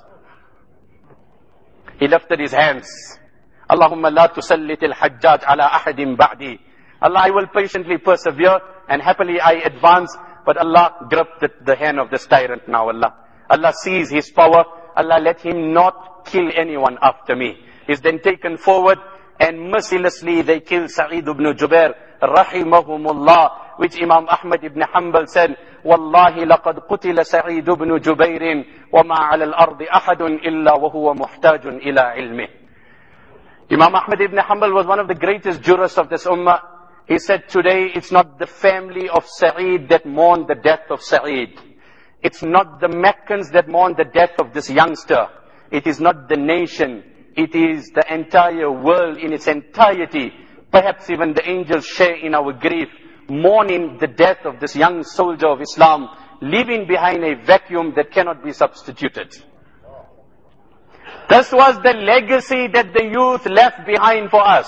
Speaker 2: He lifted his hands. Allahumma la tusallit al-hajjaj ala ahadin ba'di. Allah, I will patiently persevere and happily I advance. But Allah, grip the hand of this tyrant now, Allah. Allah sees his power. Allah, let him not kill anyone after me. He's then taken forward and mercilessly they killed Sa'id ibn Jubair, rahimahumullah, which Imam Ahmad ibn Hanbal said, Wallahi laqad qutila Sa'id ibn Jubairin, wa ma ala al-ardi ahadun illa wa huwa muhtajun ila ilmi. Imam Ahmad ibn Hanbal was one of the greatest jurists of this ummah. He said, today it's not the family of Sa'id that mourn the death of Sa'id. It's not the Meccans that mourn the death of this youngster. It is not the nation. It is the entire world in its entirety. Perhaps even the angels share in our grief, mourning the death of this young soldier of Islam, leaving behind a vacuum that cannot be substituted. This was the legacy that the youth left behind for us.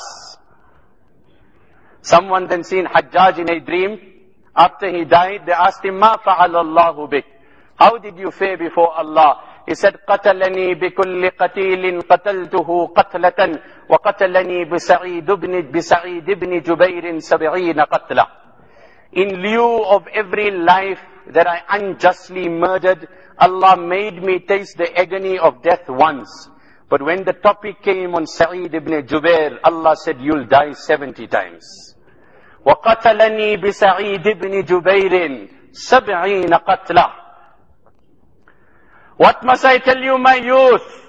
Speaker 2: Someone then seen Hajjaj in a dream. After he died, they asked him, Ma fa'alallahu bik? How did you fare before Allah? He said, قَتَلَنِي بِكُلِّ قَتِيلٍ قَتَلْتُهُ قَتْلَةً وَقَتَلَنِي بِسَعِيدِ بْنِ جُبَيْرٍ 70 قَتْلًا. In lieu of every life that I unjustly murdered, Allah made me taste the agony of death once. But when the topic came on Sa'id ibn Jubair, Allah said, you'll die 70 times. وَقَتَلَنِي بِسَعِيدِ بْنِ جُبَيْرٍ 70 قَتْلًا. What must I tell you, my youth?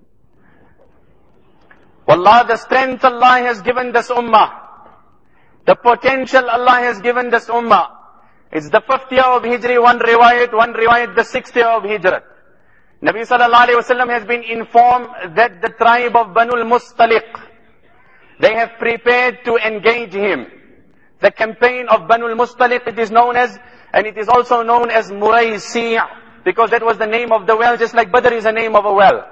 Speaker 2: Wallah, the strength Allah has given this ummah, the potential Allah has given this ummah. It's the 5th year of Hijri, one riwayat the 6th year of Hijrat. Nabi sallallahu alayhi wasallam has been informed that the tribe of Banu al-Mustaliq, they have prepared to engage him. The campaign of Banu al-Mustaliq, it is known as, and it is also known as Muraysi', because that was the name of the well, just like Badr is the name of a well.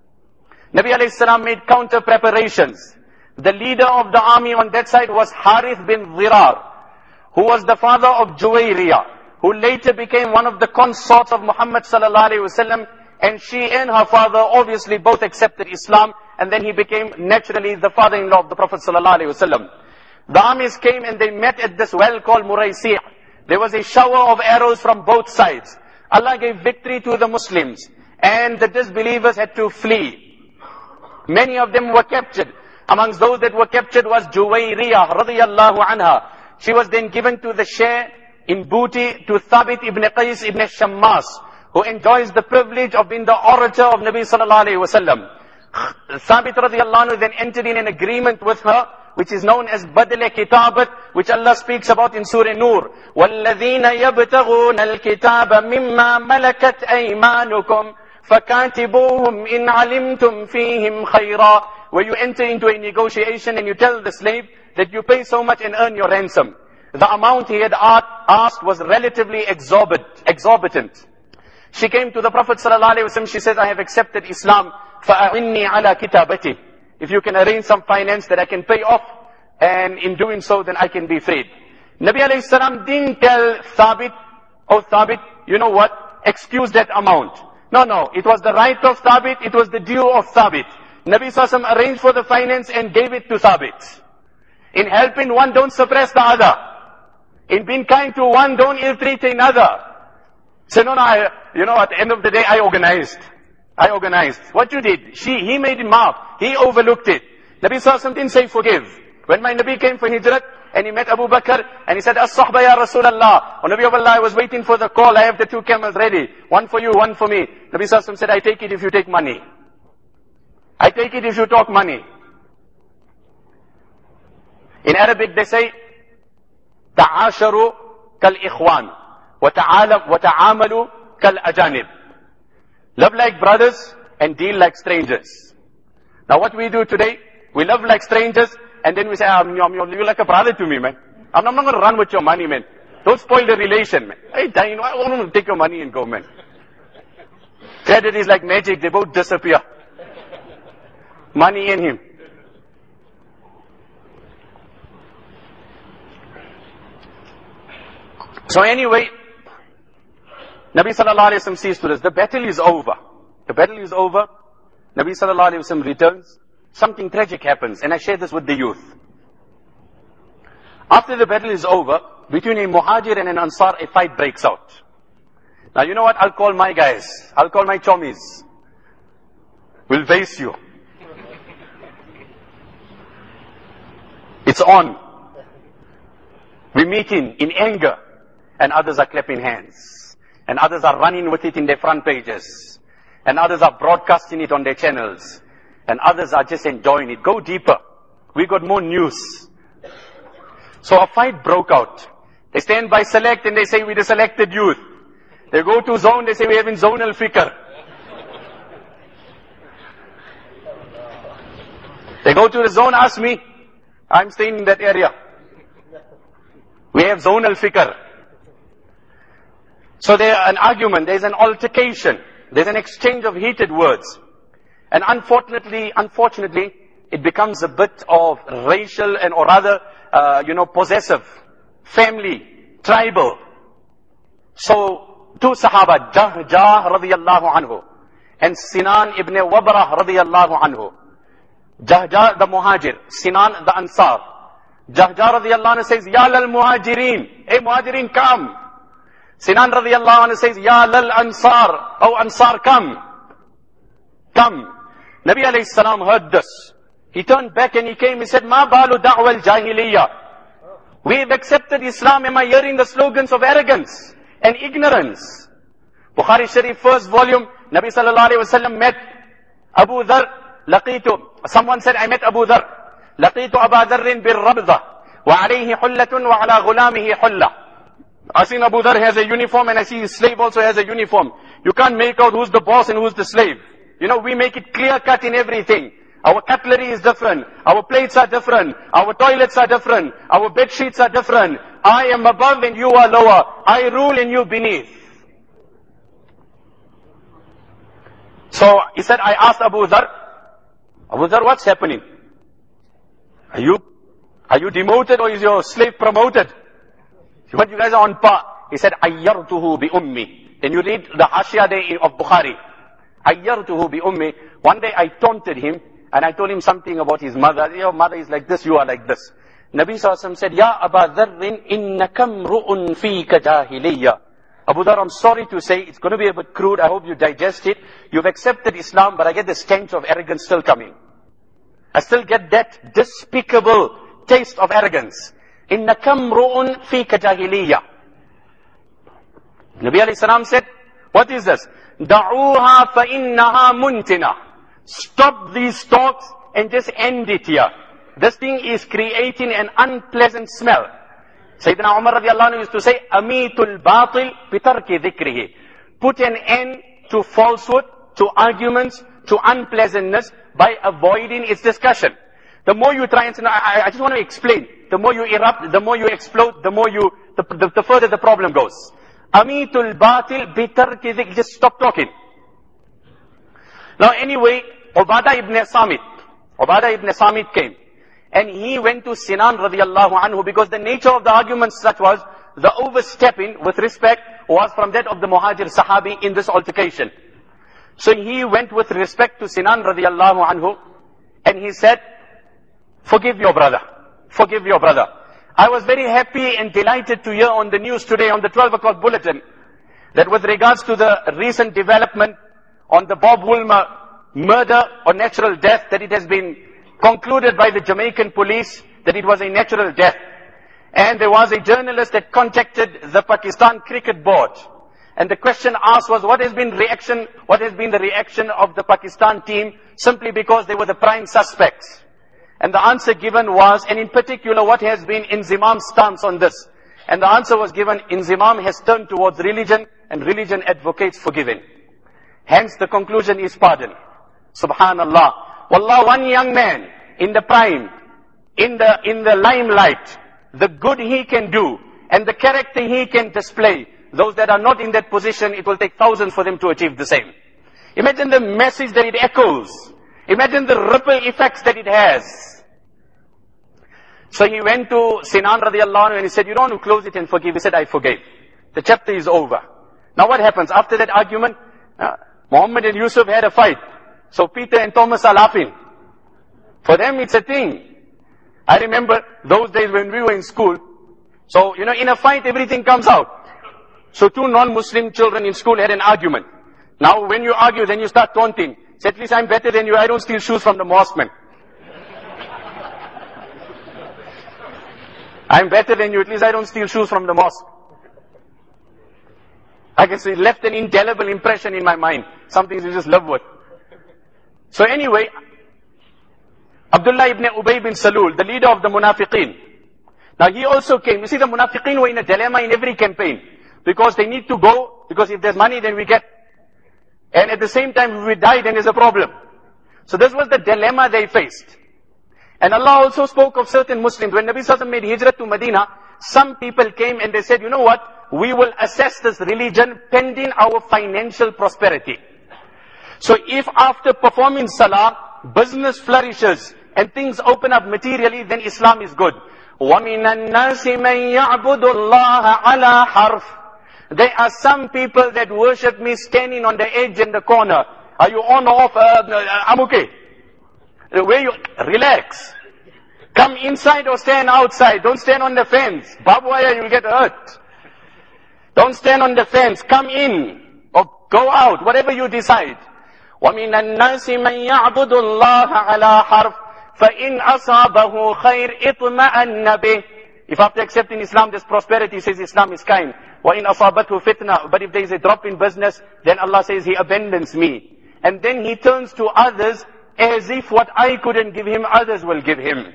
Speaker 2: Nabi alayhi salam made counter preparations. The leader of the army on that side was Harith bin Zirar, who was the father of Juwayriya, who later became one of the consorts of Muhammad sallallahu alayhi wasallam, and she and her father obviously both accepted Islam, and then he became naturally the father-in-law of the Prophet sallallahu alayhi wasallam. The armies came and they met at this well called Muraysi'. There was a shower of arrows from both sides. Allah gave victory to the Muslims, and the disbelievers had to flee. Many of them were captured. Amongst those that were captured was Juwayriya radiyallahu anha. She was then given to the share in booty to Thabit ibn Qais ibn Shammas, who enjoys the privilege of being the orator of Nabi sallallahu alayhi wasallam. Thabit radiyallahu anhu then entered in an agreement with her, which is known as Badl Kitabat, which Allah speaks about in Surah Nur. وَالَّذِينَ يَبْتَغُونَ الْكِتَابَ مِمَّا مَلَكَتْ أَيْمَانُكُمْ فَكَاتِبُوهُمْ إِنْ عَلِمْتُمْ فِيهِمْ خَيْرًا. Where you enter into a negotiation and you tell the slave that you pay so much and earn your ransom. The amount he had asked was relatively exorbitant. She came to the Prophet ﷺ, she says, I have accepted Islam. فَأَعِنِّي عَلَى كِتَابَتِهِ. If you can arrange some finance that I can pay off, and in doing so, then I can be freed. Nabi alayhi salam didn't tell Thabit, oh Thabit, you know what, excuse that amount. No, it was the right of Thabit, it was the due of Thabit. Nabi sallallahu arranged for the finance and gave it to Thabit. In helping one, don't suppress the other. In being kind to one, don't ill-treat another. Say, no, at the end of the day, I organized. What you did, he made him mark. He overlooked it. Nabi sallallahu didn't say forgive. When my Nabi came for Hijrat, and he met Abu Bakr, and he said, As-sahba ya Rasulallah. O Nabi of Allah, I was waiting for the call. I have the 2 camels ready. One for you, one for me. Nabi sallallahu said, I take it if you take money. I take it if you talk money. In Arabic they say, Ta'asharu kal-ikhwan, wa ta'amalu kal-ajanib. Love like brothers and deal like strangers. Now what we do today, we love like strangers and then we say, you're like a brother to me, man. I'm not going to run with your money, man. Don't spoil the relation, man. Hey, Dino, I want to take your money and go, man. Credit is like magic, they both disappear. Money in him. So anyway, Nabi sallallahu alayhi wa sallam sees to this. The battle is over. The battle is over. Nabi sallallahu alayhi wa sallam returns. Something tragic happens. And I share this with the youth. After the battle is over, between a Muhajir and an Ansar, a fight breaks out. Now you know what? I'll call my guys. I'll call my chommies. We'll face you. It's on. We're meeting in anger. And others are clapping hands. And others are running with it in their front pages. And others are broadcasting it on their channels. And others are just enjoying it. Go deeper. We got more news. So a fight broke out. They stand by select and they say we're the selected youth. They go to zone, they say we're having zonal fikr. They go to the zone, ask me. I'm staying in that area. We have zonal fikr. So there's an argument, there's an altercation, there's an exchange of heated words. And unfortunately, it becomes a bit of racial and or rather, possessive, family, tribal. So, two Sahaba, Jahjah radiyallahu anhu, and Sinan ibn Wabrah radiyallahu anhu. Jahjah the Muhajir, Sinan the Ansar. Jahjah radiyallahu anhu says, Ya lal Muhajirin, hey Muhajirin come. Sinan radiyallahu anhu says, Ya lal Ansar, oh Ansar come. Come. Nabi alayhi salam heard this. He turned back and he came, he said, Ma balu da'wa al-jahiliyyah. We've accepted Islam. Am I hearing the slogans of arrogance and ignorance? Bukhari Sharif, first volume, Nabi sallallahu alayhi wa sallam met Abu Dhar, someone said, I met Abu Dhar. Laqitu Aba Dharrin bir Rabza, wa alayhi hullatun wa ala ghulamihi hulla. I seen Abu Dhar has a uniform and I see his slave also has a uniform. You can't make out who's the boss and who's the slave. We make it clear cut in everything. Our cutlery is different. Our plates are different. Our toilets are different. Our bed sheets are different. I am above and you are lower. I rule and you beneath. So he said, I asked Abu Dhar, what's happening? Are you demoted or is your slave promoted? But you guys are on par. He said, Ayyartuhu bi ummi. Then you read the Hashia day of Bukhari. Ayyartuhu bi ummi. One day I taunted him and I told him something about his mother. Your mother is like this, you are like this. Nabi sallallahu alaihi wasallam said, Ya Aba Dharrin, innakam ru'un fika jahiliyya. Abu Dhar, I'm sorry to say, it's going to be a bit crude. I hope you digest it. You've accepted Islam, but I get the stench of arrogance still coming. I still get that despicable taste of arrogance. Innakam ru'un fika jahiliyya. Nabi alayhi salam said, what is this? Da'uha fa innaha muntina. Stop these talks and just end it here. This thing is creating an unpleasant smell. Sayyidina Umar radiallahu anhu used to say, Amitul batil bitarki dhikrihi. Put an end to falsehood, to arguments, to unpleasantness by avoiding its discussion. The more you try and say, no, I just want to explain. The more you erupt, the more you explode, the further the problem goes. Amitul batil bitarki dhikrihi. Just stop talking. Now anyway, Ubadah ibn Samit came. And he went to Sinan radiallahu anhu because the nature of the argument such was the overstepping with respect was from that of the Muhajir Sahabi in this altercation. So he went with respect to Sinan radiallahu anhu and he said, forgive your brother. Forgive your brother. I was very happy and delighted to hear on the news today on the 12 o'clock bulletin that with regards to the recent development on the Bob Woolmer murder or natural death, that it has been concluded by the Jamaican police that it was a natural death. And there was a journalist that contacted the Pakistan Cricket Board. And the question asked was, what has been the reaction of the Pakistan team simply because they were the prime suspects? And the answer given was, and in particular, what has been Inzimam's stance on this? And the answer was given, Inzimam has turned towards religion and religion advocates forgiving. Hence the conclusion is pardon. Subhanallah. Wallah, one young man in the prime, in the limelight, the good he can do and the character he can display, those that are not in that position, it will take thousands for them to achieve the same. Imagine the message that it echoes. Imagine the ripple effects that it has. So he went to Sinan radiallahu anhu and he said, you don't want to close it and forgive. He said, I forgave. The chapter is over. Now what happens? After that argument, Muhammad and Yusuf had a fight. So Peter and Thomas are laughing. For them it's a thing. I remember those days when we were in school. So, in a fight everything comes out. So two non-Muslim children in school had an argument. Now when you argue, then you start taunting. Say, at least I'm better than you, I don't steal shoes from the mosque man. I'm better than you, at least I don't steal shoes from the mosque. I can say it left an indelible impression in my mind. Some things you just live with. So anyway, Abdullah ibn Ubay bin Salul, the leader of the Munafiqeen. Now he also came. You see, the Munafiqeen were in a dilemma in every campaign. Because they need to go, because if there's money then we get. And at the same time, if we die then there's a problem. So this was the dilemma they faced. And Allah also spoke of certain Muslims. When Nabi Sallallahu Alaihi Wasallam made hijrah to Medina, some people came and they said, you know what? We will assess this religion pending our financial prosperity. So if after performing salah, business flourishes and things open up materially, then Islam is good. وَمِنَ النَّاسِ مَنْ يَعْبُدُ اللَّهَ عَلَى حَرْفٍ. There are some people that worship me standing on the edge in the corner. Are you on or off? I'm okay. Where you relax. Come inside or stand outside. Don't stand on the fence. Barbed wire, you'll get hurt. Don't stand on the fence. Come in or go out. Whatever you decide. وَمِنَ النَّاسِ مَنْ يَعْبُدُ اللَّهَ عَلَى حَرْفٍ فَإِنْ أَصَابَهُ خَيْرٍ اطْمَأَنَّ بِهِ. If after accepting Islam, there's prosperity, he says Islam is kind. وَإِنْ أَصَابَتْهُ فِتْنَةٌ. But if there is a drop in business, then Allah says He abandons me. And then He turns to others as if what I couldn't give him, others will give him.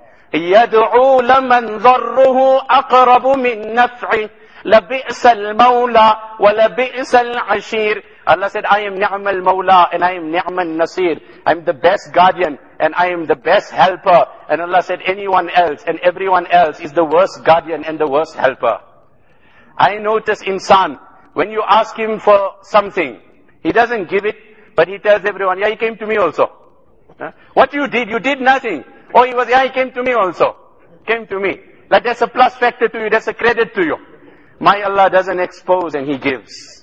Speaker 2: يَدْعُو لَمَنْ ضَرُّهُ أَقْرَبُ مِنْ نَفْعِهِ لَبِئْسَ الْمَوْلَى وَلَبِئْسَ الْعَشِيرُ. Allah said, I am Ni'mal Mawla and I am Ni'mal Nasir. I am the best guardian and I am the best helper. And Allah said, anyone else and everyone else is the worst guardian and the worst helper. I notice insan, when you ask him for something, he doesn't give it, but he tells everyone, yeah, he came to me also. What you did nothing. Oh, he came to me also. Came to me. Like that's a plus factor to you, that's a credit to you. My Allah doesn't expose and He gives.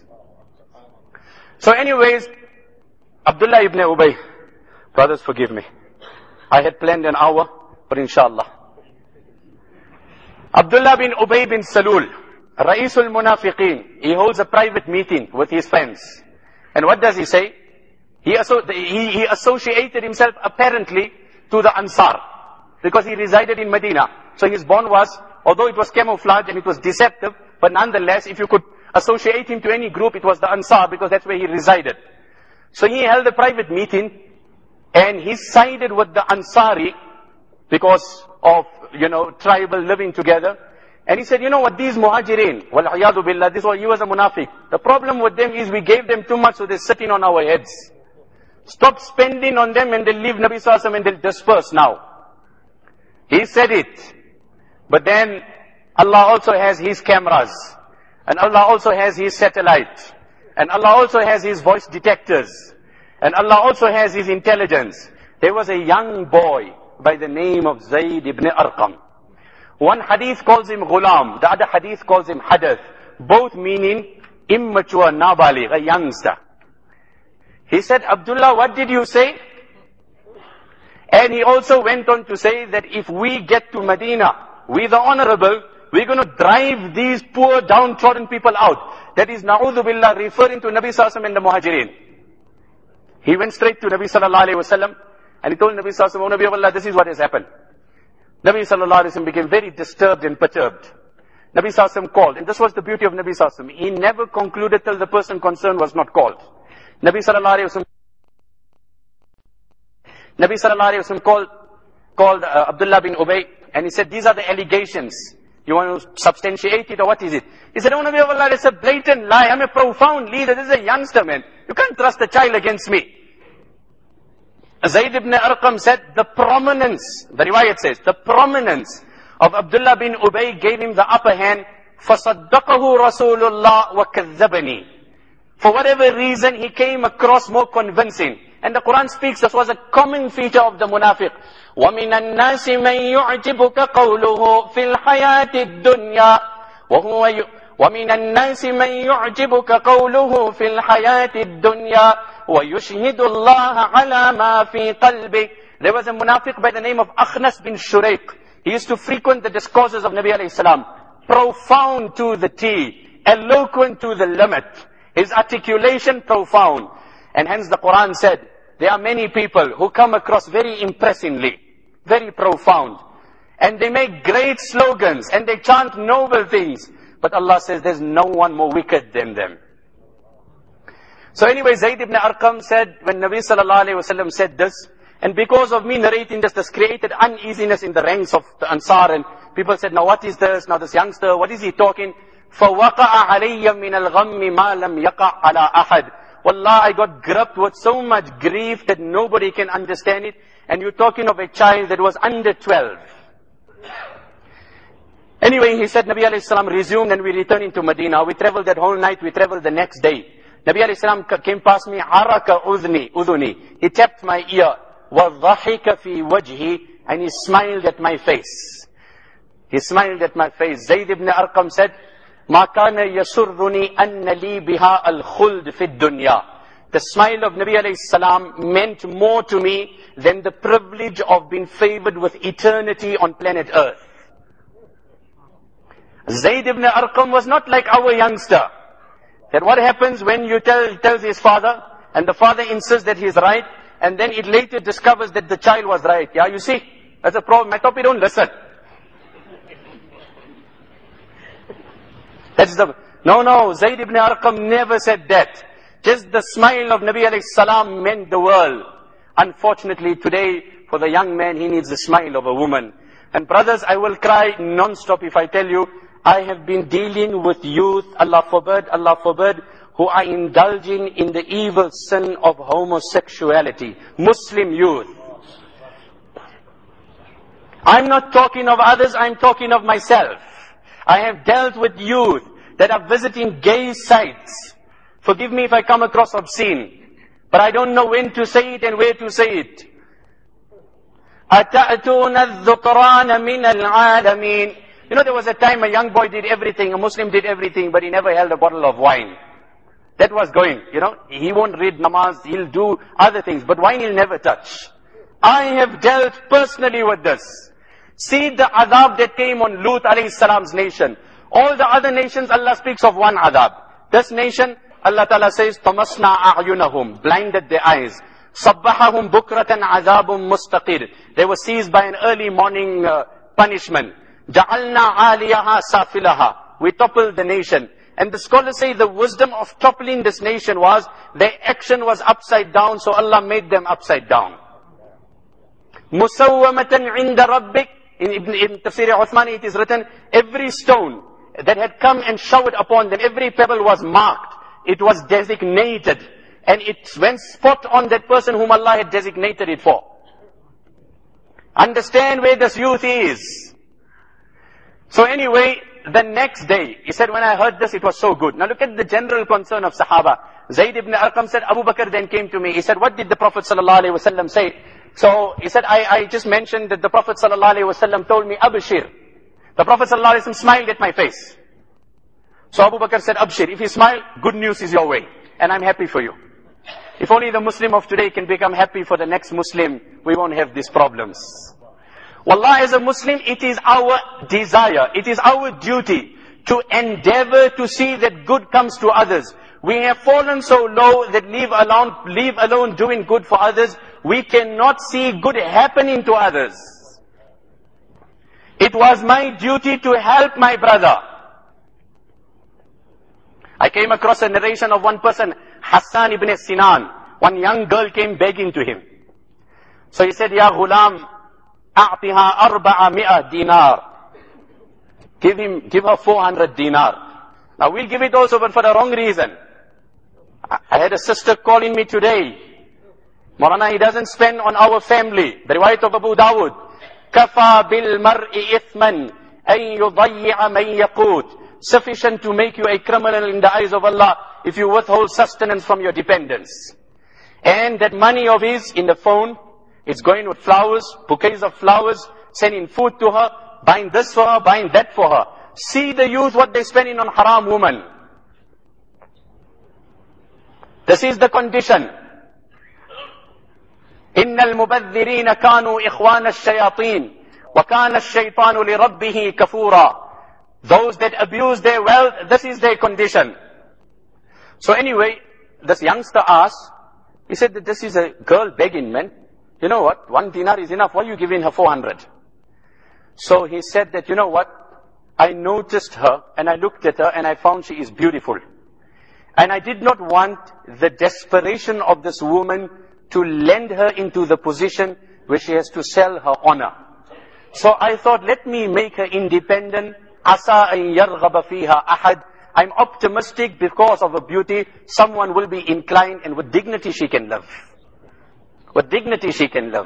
Speaker 2: So anyways, Abdullah ibn Ubay, brothers forgive me. I had planned an hour, but inshallah. Abdullah bin Ubay bin Salul, Ra'isul Munafiqeen, he holds a private meeting with his friends. And what does he say? He associated himself apparently to the Ansar, because he resided in Medina. So his bond was, although it was camouflage and it was deceptive, but nonetheless, if you could associate him to any group, it was the Ansar, because that's where he resided. So he held a private meeting, and he sided with the Ansari, because of, tribal living together. And he said, you know what, these Muhajirin, wal-'iyadu billah, he was a munafiq. The problem with them is we gave them too much, so they're sitting on our heads. Stop spending on them and they'll leave Nabi Sallallahu Alaihi Wasallam and they'll disperse now. He said it. But then Allah also has His cameras. And Allah also has His satellite. And Allah also has His voice detectors. And Allah also has His intelligence. There was a young boy by the name of Zayd ibn Arqam. One hadith calls him Ghulam. The other hadith calls him Hadath. Both meaning immature, nabaligh, a youngster. He said, Abdullah, what did you say? And he also went on to say that if we get to Medina, we the honorable, we're going to drive these poor downtrodden people out. That is, na'udhu billah, referring to Nabi Sallallahu Alaihi Wasallam and the Muhajirin. He went straight to Nabi Sallallahu Alaihi Wasallam and he told Nabi Sallallahu Alaihi Wasallam, oh Nabi of Allah, this is what has happened. Nabi Sallallahu Alaihi Wasallam became very disturbed and perturbed. Nabi Sallallahu Alaihi Wasallam called, and this was the beauty of Nabi Sallallahu Alaihi Wasallam. He never concluded till the person concerned was not called. Nabi Sallallahu Alaihi Wasallam called Abdullah bin Ubay, and he said, these are the allegations. You want to substantiate it or what is it? He said, oh Nabi of Allah, it's a blatant lie. I'm a profound leader. This is a youngster, man. You can't trust a child against me. Zayd ibn Arqam said, the prominence, the riwayat says, the prominence of Abdullah bin Ubay gave him the upper hand. فَصَدَّقَهُ رَسُولُ اللَّهِ وَكَذَّبَنِي. For whatever reason, he came across more convincing. And the Quran speaks, this was a common feature of the munafiq. وَمِنَ النَّاسِ مَنْ يُعْجِبُكَ قَوْلُهُ فِي الْحَيَاةِ الدُّنْيَا وَمِنَ النَّاسِ مَنْ يُعْجِبُكَ قَوْلُهُ فِي الْحَيَاةِ الدُّنْيَا وَيُشْهِدُ اللَّهَ عَلَى مَا فِي قَلْبِهِ. There was a munafiq by the name of Akhnas bin Shuraiq. He used to frequent the discourses of Nabi alayhi salam. Profound to the T, eloquent to the limit. His articulation profound. And hence the Quran said, there are many people who come across very impressively, very profound. And they make great slogans and they chant noble things. But Allah says there's no one more wicked than them. So anyway, Zayd ibn Arqam said, when Nabi sallallahu alayhi wasallam said this, and because of me narrating this created uneasiness in the ranks of the Ansar, and people said, now what is this? Now this youngster, what is he talking? فَوَقَعَ عَلَيَّ مِنَ الْغَمِّ مَا لَمْ يَقَعْ عَلَىٰ أَحَدٍ. Wallah, I got gripped with so much grief that nobody can understand it. And you're talking of a child that was under 12. Anyway, he said, Nabi alayhi salam resumed and we returned into Medina. We traveled that whole night, we traveled the next day. Nabi alayhi salam came past me, haraka udhuni. He tapped my ear. وَضَحِكَ فِي وَجْهِ. And he smiled at my face. He smiled at my face. Zayd ibn Arqam said, مَا كَانَ يَسُرُّنِي أَنَّ لِي بِهَا الْخُلْدِ فِي الدُّنْيَا. The smile of Nabi alayhi salam meant more to me than the privilege of being favored with eternity on planet Earth. Zayd ibn Arqam was not like our youngster. That what happens when you tells his father, and the father insists that he's right, and then it later discovers that the child was right. Yeah, you see, that's a problem. I thought we don't listen. No, Zayd ibn Arqam never said that. Just the smile of Nabi alayhi salam meant the world. Unfortunately today, for the young man, he needs the smile of a woman. And brothers, I will cry non-stop if I tell you, I have been dealing with youth, Allah forbid, who are indulging in the evil sin of homosexuality. Muslim youth. I'm not talking of others, I'm talking of myself. I have dealt with youth that are visiting gay sites. Forgive me if I come across obscene, but I don't know when to say it and where to say it. أَتَأْتُونَ الذُّكْرَانَ مِنَ الْعَالَمِينَ. You know, there was a time a young boy did everything, a Muslim did everything, but he never held a bottle of wine. That was going, you know, he won't read namaz, he'll do other things, but wine he'll never touch. I have dealt personally with this. See the adab that came on Lut alayhi salam's nation. All the other nations, Allah speaks of one adab. This nation, Allah Ta'ala says, طَمَسْنَا أَعْيُنَهُمْ, blinded their eyes. صَبَّحَهُمْ بُكْرَةً عَذَابٌ مُسْتَقِرٌ. They were seized by an early morning punishment. جَعَلْنَا عَالِيَهَا سَافِلَهَا. We toppled the nation. And the scholars say the wisdom of toppling this nation was, their action was upside down, so Allah made them upside down. مُسَوَّمَةً عِنْدَ رَبِّكَ. In Tafsir Uthmani it is written, every stone that had come and showered upon them, every pebble was marked. It was designated. And it went spot on that person whom Allah had designated it for. Understand where this youth is. So anyway, the next day, he said, when I heard this, it was so good. Now look at the general concern of Sahaba. Zayd ibn Arqam said, Abu Bakr then came to me. He said, what did the Prophet ﷺ say? So he said, I just mentioned that the Prophet ﷺ told me, Abshir. The Prophet ﷺ smiled at my face. So Abu Bakr said, Abshir, if you smile, good news is your way. And I'm happy for you. If only the Muslim of today can become happy for the next Muslim, we won't have these problems. Wallah, as a Muslim, it is our desire, it is our duty to endeavor to see that good comes to others. We have fallen so low that leave alone doing good for others, we cannot see good happening to others. It was my duty to help my brother. I came across a narration of one person, Hassan ibn Sinan. One young girl came begging to him. So he said, Ya ghulam, a'tiha 400 dinar. Give her 400 dinar. Now we'll give it also, but for the wrong reason. I had a sister calling me today. Maulana, he doesn't spend on our family. The riwayat of Abu Dawud. Kafa bil mar'i ithman an yudayya man yaqut. Sufficient to make you a criminal in the eyes of Allah if you withhold sustenance from your dependents. And that money of his in the phone, it's going with flowers, bouquets of flowers, sending food to her, buying this for her, buying that for her. See the youth, what they're spending on haram woman. This is the condition. إِنَّ الْمُبَذِّرِينَ كَانُوا إِخْوَانَ الشَّيَاطِينَ وَكَانَ الشَّيْطَانُ لِرَبِّهِ كَفُورًا. Those that abuse their wealth, this is their condition. So anyway, this youngster asked, he said that this is a girl begging, man. You know what? 1 dinar is enough. Why are you giving her 400? So he said that, you know what? I noticed her and I looked at her and I found she is beautiful. And I did not want the desperation of this woman to lend her into the position where she has to sell her honor. So I thought, let me make her independent. Asa an yarghaba fiha ahad. I'm optimistic because of her beauty, someone will be inclined, and with dignity she can live. With dignity she can live.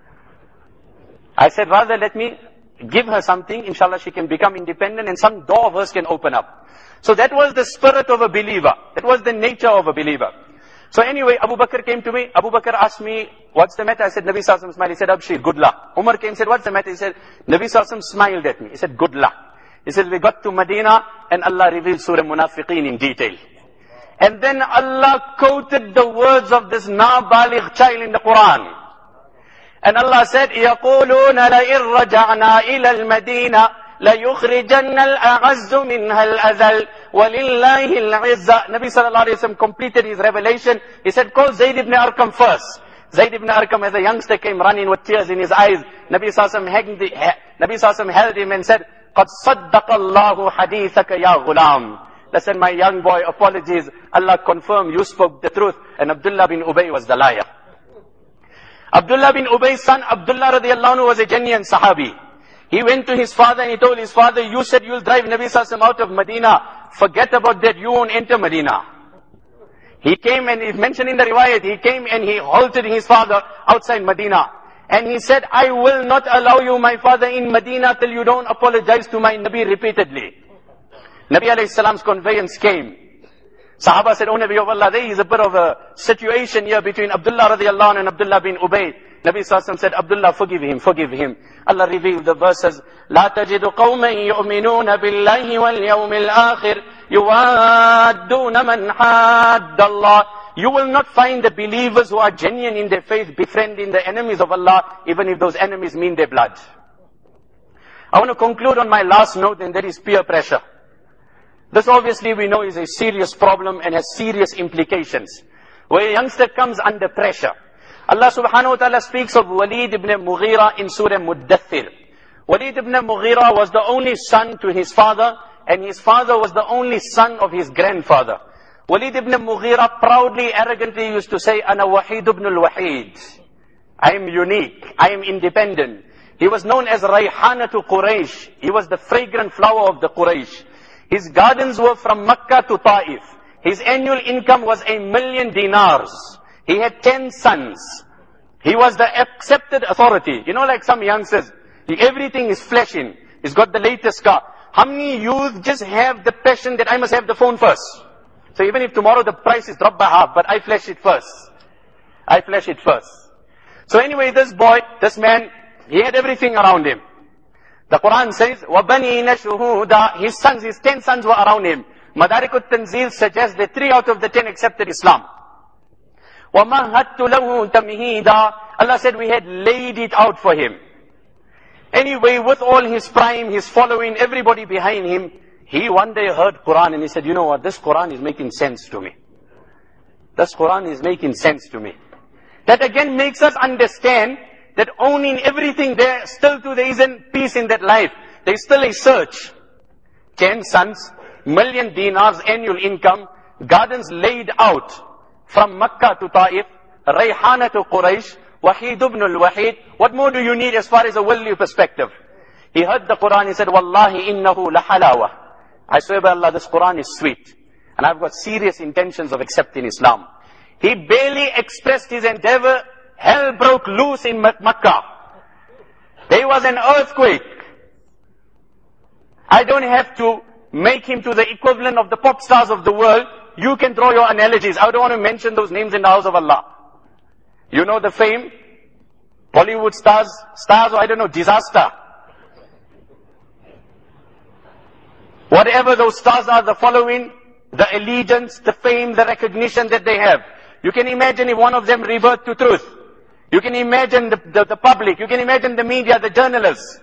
Speaker 2: I said, rather let me give her something, inshallah she can become independent and some door of hers can open up. So that was the spirit of a believer. That was the nature of a believer. So anyway, Abu Bakr came to me. Abu Bakr asked me, what's the matter? I said, Nabi Sallallahu Alaihi Wasallam smiled. He said, Abshir, good luck. Umar came and said, what's the matter? He said, Nabi Sallallahu Alaihi Wasallam smiled at me. He said, good luck. He said, we got to Medina and Allah revealed Surah Munafiqeen in detail. And then Allah quoted the words of this nabaligh child in the Quran. And Allah said, يَقُولُونَ لَإِن رَجَعْنَا إِلَى الْمَدِينَةِ لَيُخْرِجَنَّ الْأَعَزُّ مِنْهَا الْأَذَلُ وَلِلَّهِ الْعِزَّةُ. Nabi Sallallahu Alaihi Wasallam completed his revelation. He said, call Zayd ibn Arqam first. Zayd ibn Arqam as a youngster came running with tears in his eyes. Nabi Sallallahu Alaihi Wasallam held him and said, قَدْ صَدَّقَ اللَّهُ حَدِيثَكَ يَا غُلَامِ. Listen, my young boy, apologies. Allah confirmed you spoke the truth. And Abdullah bin Ubay was the liar. Abdullah bin Ubay's son, Abdullah radiallahu anhu, was a genuine sahabi. He went to his father and he told his father, you said you'll drive Nabi Sallallahu Alaihi Wasallam out of Medina. Forget about that, you won't enter Medina. He came and it's mentioned in the riwayat, he came and he halted his father outside Medina. And he said, I will not allow you, my father, in Medina till you don't apologize to my Nabi repeatedly. Nabi alayhi salam's conveyance came. Sahaba said, oh Nabi of Allah, there is a bit of a situation here between Abdullah radiallahu anhu and Abdullah bin Ubay. Nabi sallallahu alaihi wasallam said, Abdullah, forgive him, forgive him. Allah revealed the verses, لا تجد قوما يؤمنون بالله واليوم الآخر يوادون من حاد الله. You will not find the believers who are genuine in their faith befriending the enemies of Allah, even if those enemies mean their blood. I want to conclude on my last note, and that is peer pressure. This obviously we know is a serious problem and has serious implications. Where a youngster comes under pressure. Allah subhanahu wa ta'ala speaks of Walid ibn Mughira in Surah Muddathir. Walid ibn Mughira was the only son to his father, and his father was the only son of his grandfather. Walid ibn Mughira proudly, arrogantly used to say, Ana Wahid ibn al-Wahid. I am unique. I am independent. He was known as Rayhanatu Quraysh. He was the fragrant flower of the Quraysh. His gardens were from Makkah to Ta'if. His annual income was 1,000,000 dinars. He had 10 sons. He was the accepted authority. You know, like some youngsters, everything is flashing. He's got the latest car. How many youth just have the passion that I must have the phone first? So even if tomorrow the price is dropped by half, but I flash it first. I flash it first. So anyway, this boy, this man, he had everything around him. The Quran says, وَبَنِينَ شُهُودًا. His sons, his 10 sons were around him. Madarikut Tanzil suggests that 3 out of the 10 accepted Islam. وَمَهَدْتُ لَهُ تَمْهِيدًا. Allah said we had laid it out for him. Anyway, with all his prime, his following, everybody behind him, he one day heard Quran and he said, you know what, this Quran is making sense to me. This Quran is making sense to me. That again makes us understand that owning everything there, still too there isn't peace in that life. There is still a search. 10 sons, 1,000,000 dinars annual income, gardens laid out from Makkah to Ta'if, Rayhana to Quraysh, Wahid ibn al-Wahid. What more do you need as far as a worldly perspective? He heard the Quran, he said, Wallahi innahu la halawa. I swear by Allah, this Quran is sweet. and I've got serious intentions of accepting Islam. He barely expressed his endeavor, hell broke loose in Makkah. There was an earthquake. I don't have to make him to the equivalent of the pop stars of the world. You can draw your analogies. I don't want to mention those names in the house of Allah. You know the fame? Bollywood stars, or I don't know, disaster. Whatever those stars are, the following, the allegiance, the fame, the recognition that they have. You can imagine if one of them revert to truth. You can imagine the public. You can imagine the media, the journalists.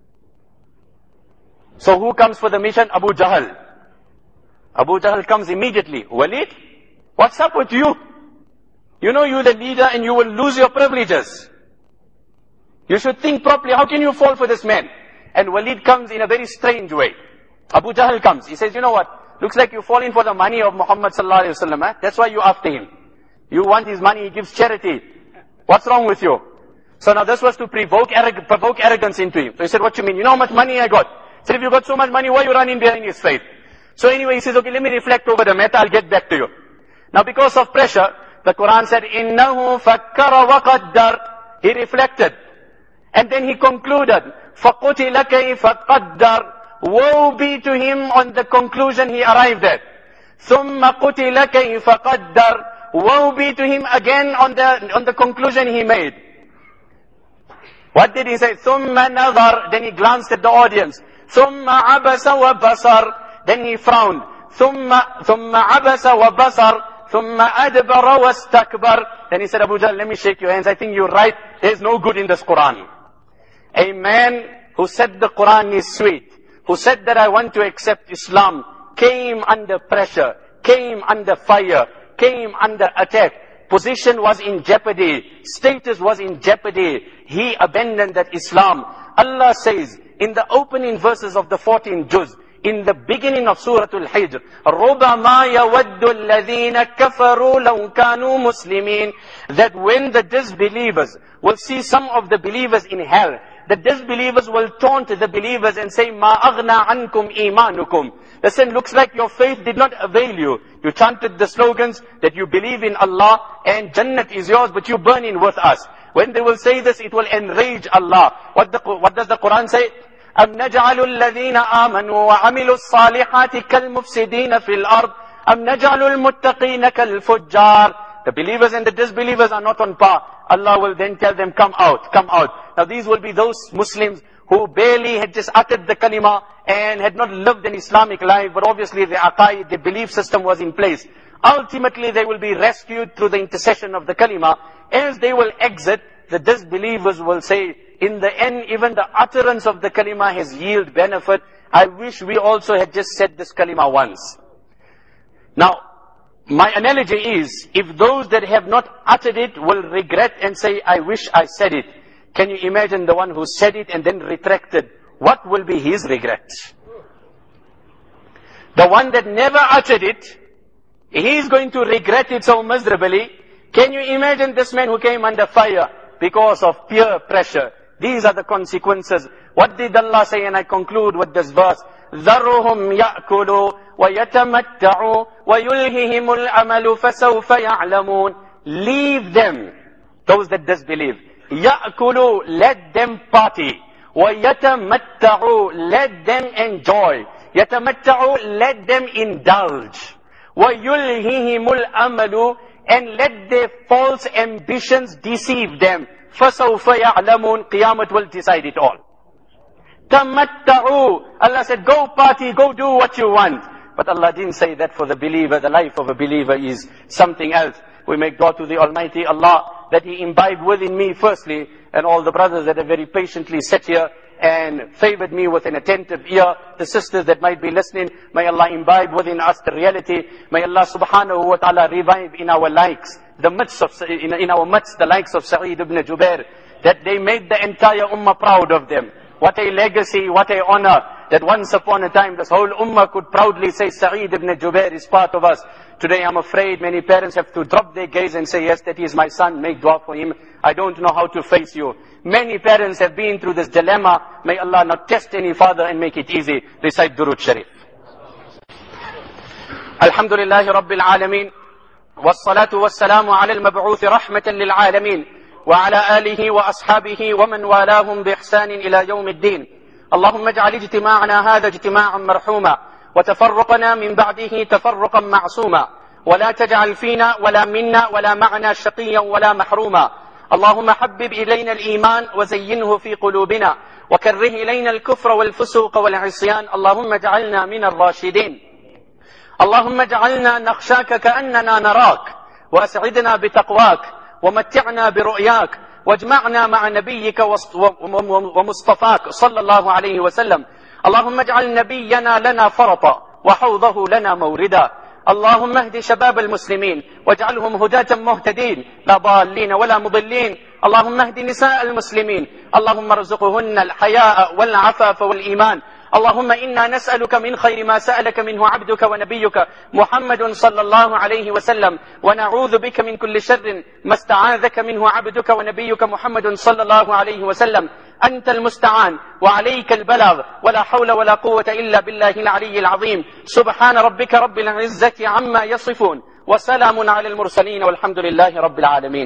Speaker 2: So who comes for the mission? Abu Jahl. Abu Jahl comes immediately. Walid, what's up with you? You know you're the leader and you will lose your privileges. You should think properly. How can you fall for this man? And Walid comes in a very strange way. Abu Jahl comes. He says, you know what? Looks like you're falling for the money of Muhammad sallallahu alaihi wasallam. Eh? That's why you're after him. You want his money, he gives charity. What's wrong with you? So now this was to provoke arrogance into him. So he said, what you mean? You know how much money I got? He said, if you got so much money, why are you running behind his faith? So anyway, he says, okay, let me reflect over the matter, I'll get back to you. Now because of pressure, the Quran said, إِنَّهُ فَكَّرَ وَقَدَّرَ. He reflected. And then he concluded, فَقُتِلَ كَيْفَ قَدَّرَ. Woe be to him on the conclusion he arrived at. ثُمَّ قُتِلَ كَيْفَ قَدَّرَ. Woe be to him again on the conclusion he made. What did he say? ثُمَّ نَظَرَ. Then he glanced at the audience. ثُمَّ عَبَسَ وَبَصَرَ. Then he frowned. ثُمَّ عَبَسَ وَبَصَرَ. ثُمَّ أَدْبَرَ وَاسْتَكْبَرَ. Then he said, Abu Jahl, let me shake your hands. I think you're right. There's no good in this Quran. A man who said the Quran is sweet, who said that I want to accept Islam, came under pressure, came under fire, came under attack. Position was in jeopardy. Status was in jeopardy. He abandoned that Islam. Allah says in the opening verses of the 14th juz, in the beginning of Surah Al-Hijr, رُبَمَا يَوَدُّ الَّذِينَ كَفَرُوا لَوْ كَانُوا مُسْلِمِينَ. That when the disbelievers will see some of the believers in hell, the disbelievers will taunt the believers and say, مَا أَغْنَى عَنْكُمْ إِيمَانُكُمْ. Listen, looks like your faith did not avail you. You chanted the slogans that you believe in Allah and Jannat is yours, but you burn in with us. When they will say this, it will enrage Allah. What does the Quran say? أَمْ نَجْعَلُ الَّذِينَ آمَنُوا وَعَمِلُوا الصَّالِحَاتِ كَالْمُفْسِدِينَ فِي الْأَرْضِ أَمْ نَجْعَلُ الْمُتَّقِينَ كَالْفُجَّارِ. The believers and the disbelievers are not on par. Allah will then tell them, come out, come out. Now these will be those Muslims who barely had just uttered the kalima and had not lived an Islamic life, but obviously the aqaid, the belief system was in place. Ultimately they will be rescued through the intercession of the kalima. As they will exit, the disbelievers will say, in the end, even the utterance of the kalima has yielded benefit. I wish we also had just said this kalima once. Now, my analogy is, if those that have not uttered it will regret and say, I wish I said it, can you imagine the one who said it and then retracted? What will be his regret? The one that never uttered it, he is going to regret it so miserably. Can you imagine this man who came under fire because of peer pressure? These are the consequences. What did Allah say? And I conclude with this verse. ذَرُهُمْ يَأْكُلُوا وَيَتَمَتَّعُوا وَيُلْهِهِمُ الْأَمَلُ فَسَوْفَ يَعْلَمُونَ. Leave them, those that disbelieve. يَأْكُلُوا, let them party. وَيَتَمَتَّعُوا, let them enjoy. يَتَمَتَّعُوا, let them indulge. وَيُلْهِهِمُ الْأَمَلُ, and let their false ambitions deceive them. فَسَوْفَ يَعْلَمُونَ. Qiyamah will decide it all. تَمَتَّعُوا, Allah said, go party, go do what you want. But Allah didn't say that for the believer. The life of a believer is something else. We make dua to the Almighty Allah that He imbibed within me firstly, and all the brothers that have very patiently sat here and favored me with an attentive ear, the sisters that might be listening, may Allah imbibe within us the reality. May Allah subhanahu wa ta'ala revive in our likes, in our midst, the likes of Sa'id ibn Jubair, that they made the entire ummah proud of them. What a legacy, what a honor, that once upon a time this whole ummah could proudly say Sa'id ibn Jubair is part of us. Today I'm afraid many parents have to drop their gaze and say, yes, that is my son, make dua for him. I don't know how to face you. Many parents have been through this dilemma. May Allah not test any father and make it easy. Recite Durood Sharif. الحمد لله رب العالمين، والصلاة والسلام على المبعوث رحمة للعالمين وعلى آله وأصحابه ومن والاهم بإحسان إلى يوم الدين. اللهم اجعل اجتماعنا هذا اجتماعا مرحوما، وتفرقنا من بعده تفرقا معصوما، ولا تجعل فينا ولا منا ولا معنا شقيا ولا محروما. اللهم حبب إلينا الإيمان وزينه في قلوبنا، وكره إلينا الكفر والفسوق والعصيان. اللهم اجعلنا من الراشدين. اللهم اجعلنا نخشاك كأننا نراك، وأسعدنا بتقواك، ومتعنا برؤياك، واجمعنا مع نبيك ومصطفاك صلى الله عليه وسلم. اللهم اجعل نبينا لنا فرطا، وحوضه لنا موردا. اللهم اهد شباب المسلمين واجعلهم هداة مهتدين، لا ضالين ولا مضلين. اللهم اهد نساء المسلمين، اللهم ارزقهن الحياء والعفاف والإيمان. اللهم إنا نسألك من خير ما سألك منه عبدك ونبيك محمد صلى الله عليه وسلم، ونعوذ بك من كل شر ما استعاذك منه عبدك ونبيك محمد صلى الله عليه وسلم. أنت المستعان وعليك البلاغ، ولا حول ولا قوة إلا بالله العلي العظيم. سبحان ربك رب العزة عما يصفون، وسلام على المرسلين، والحمد لله رب العالمين.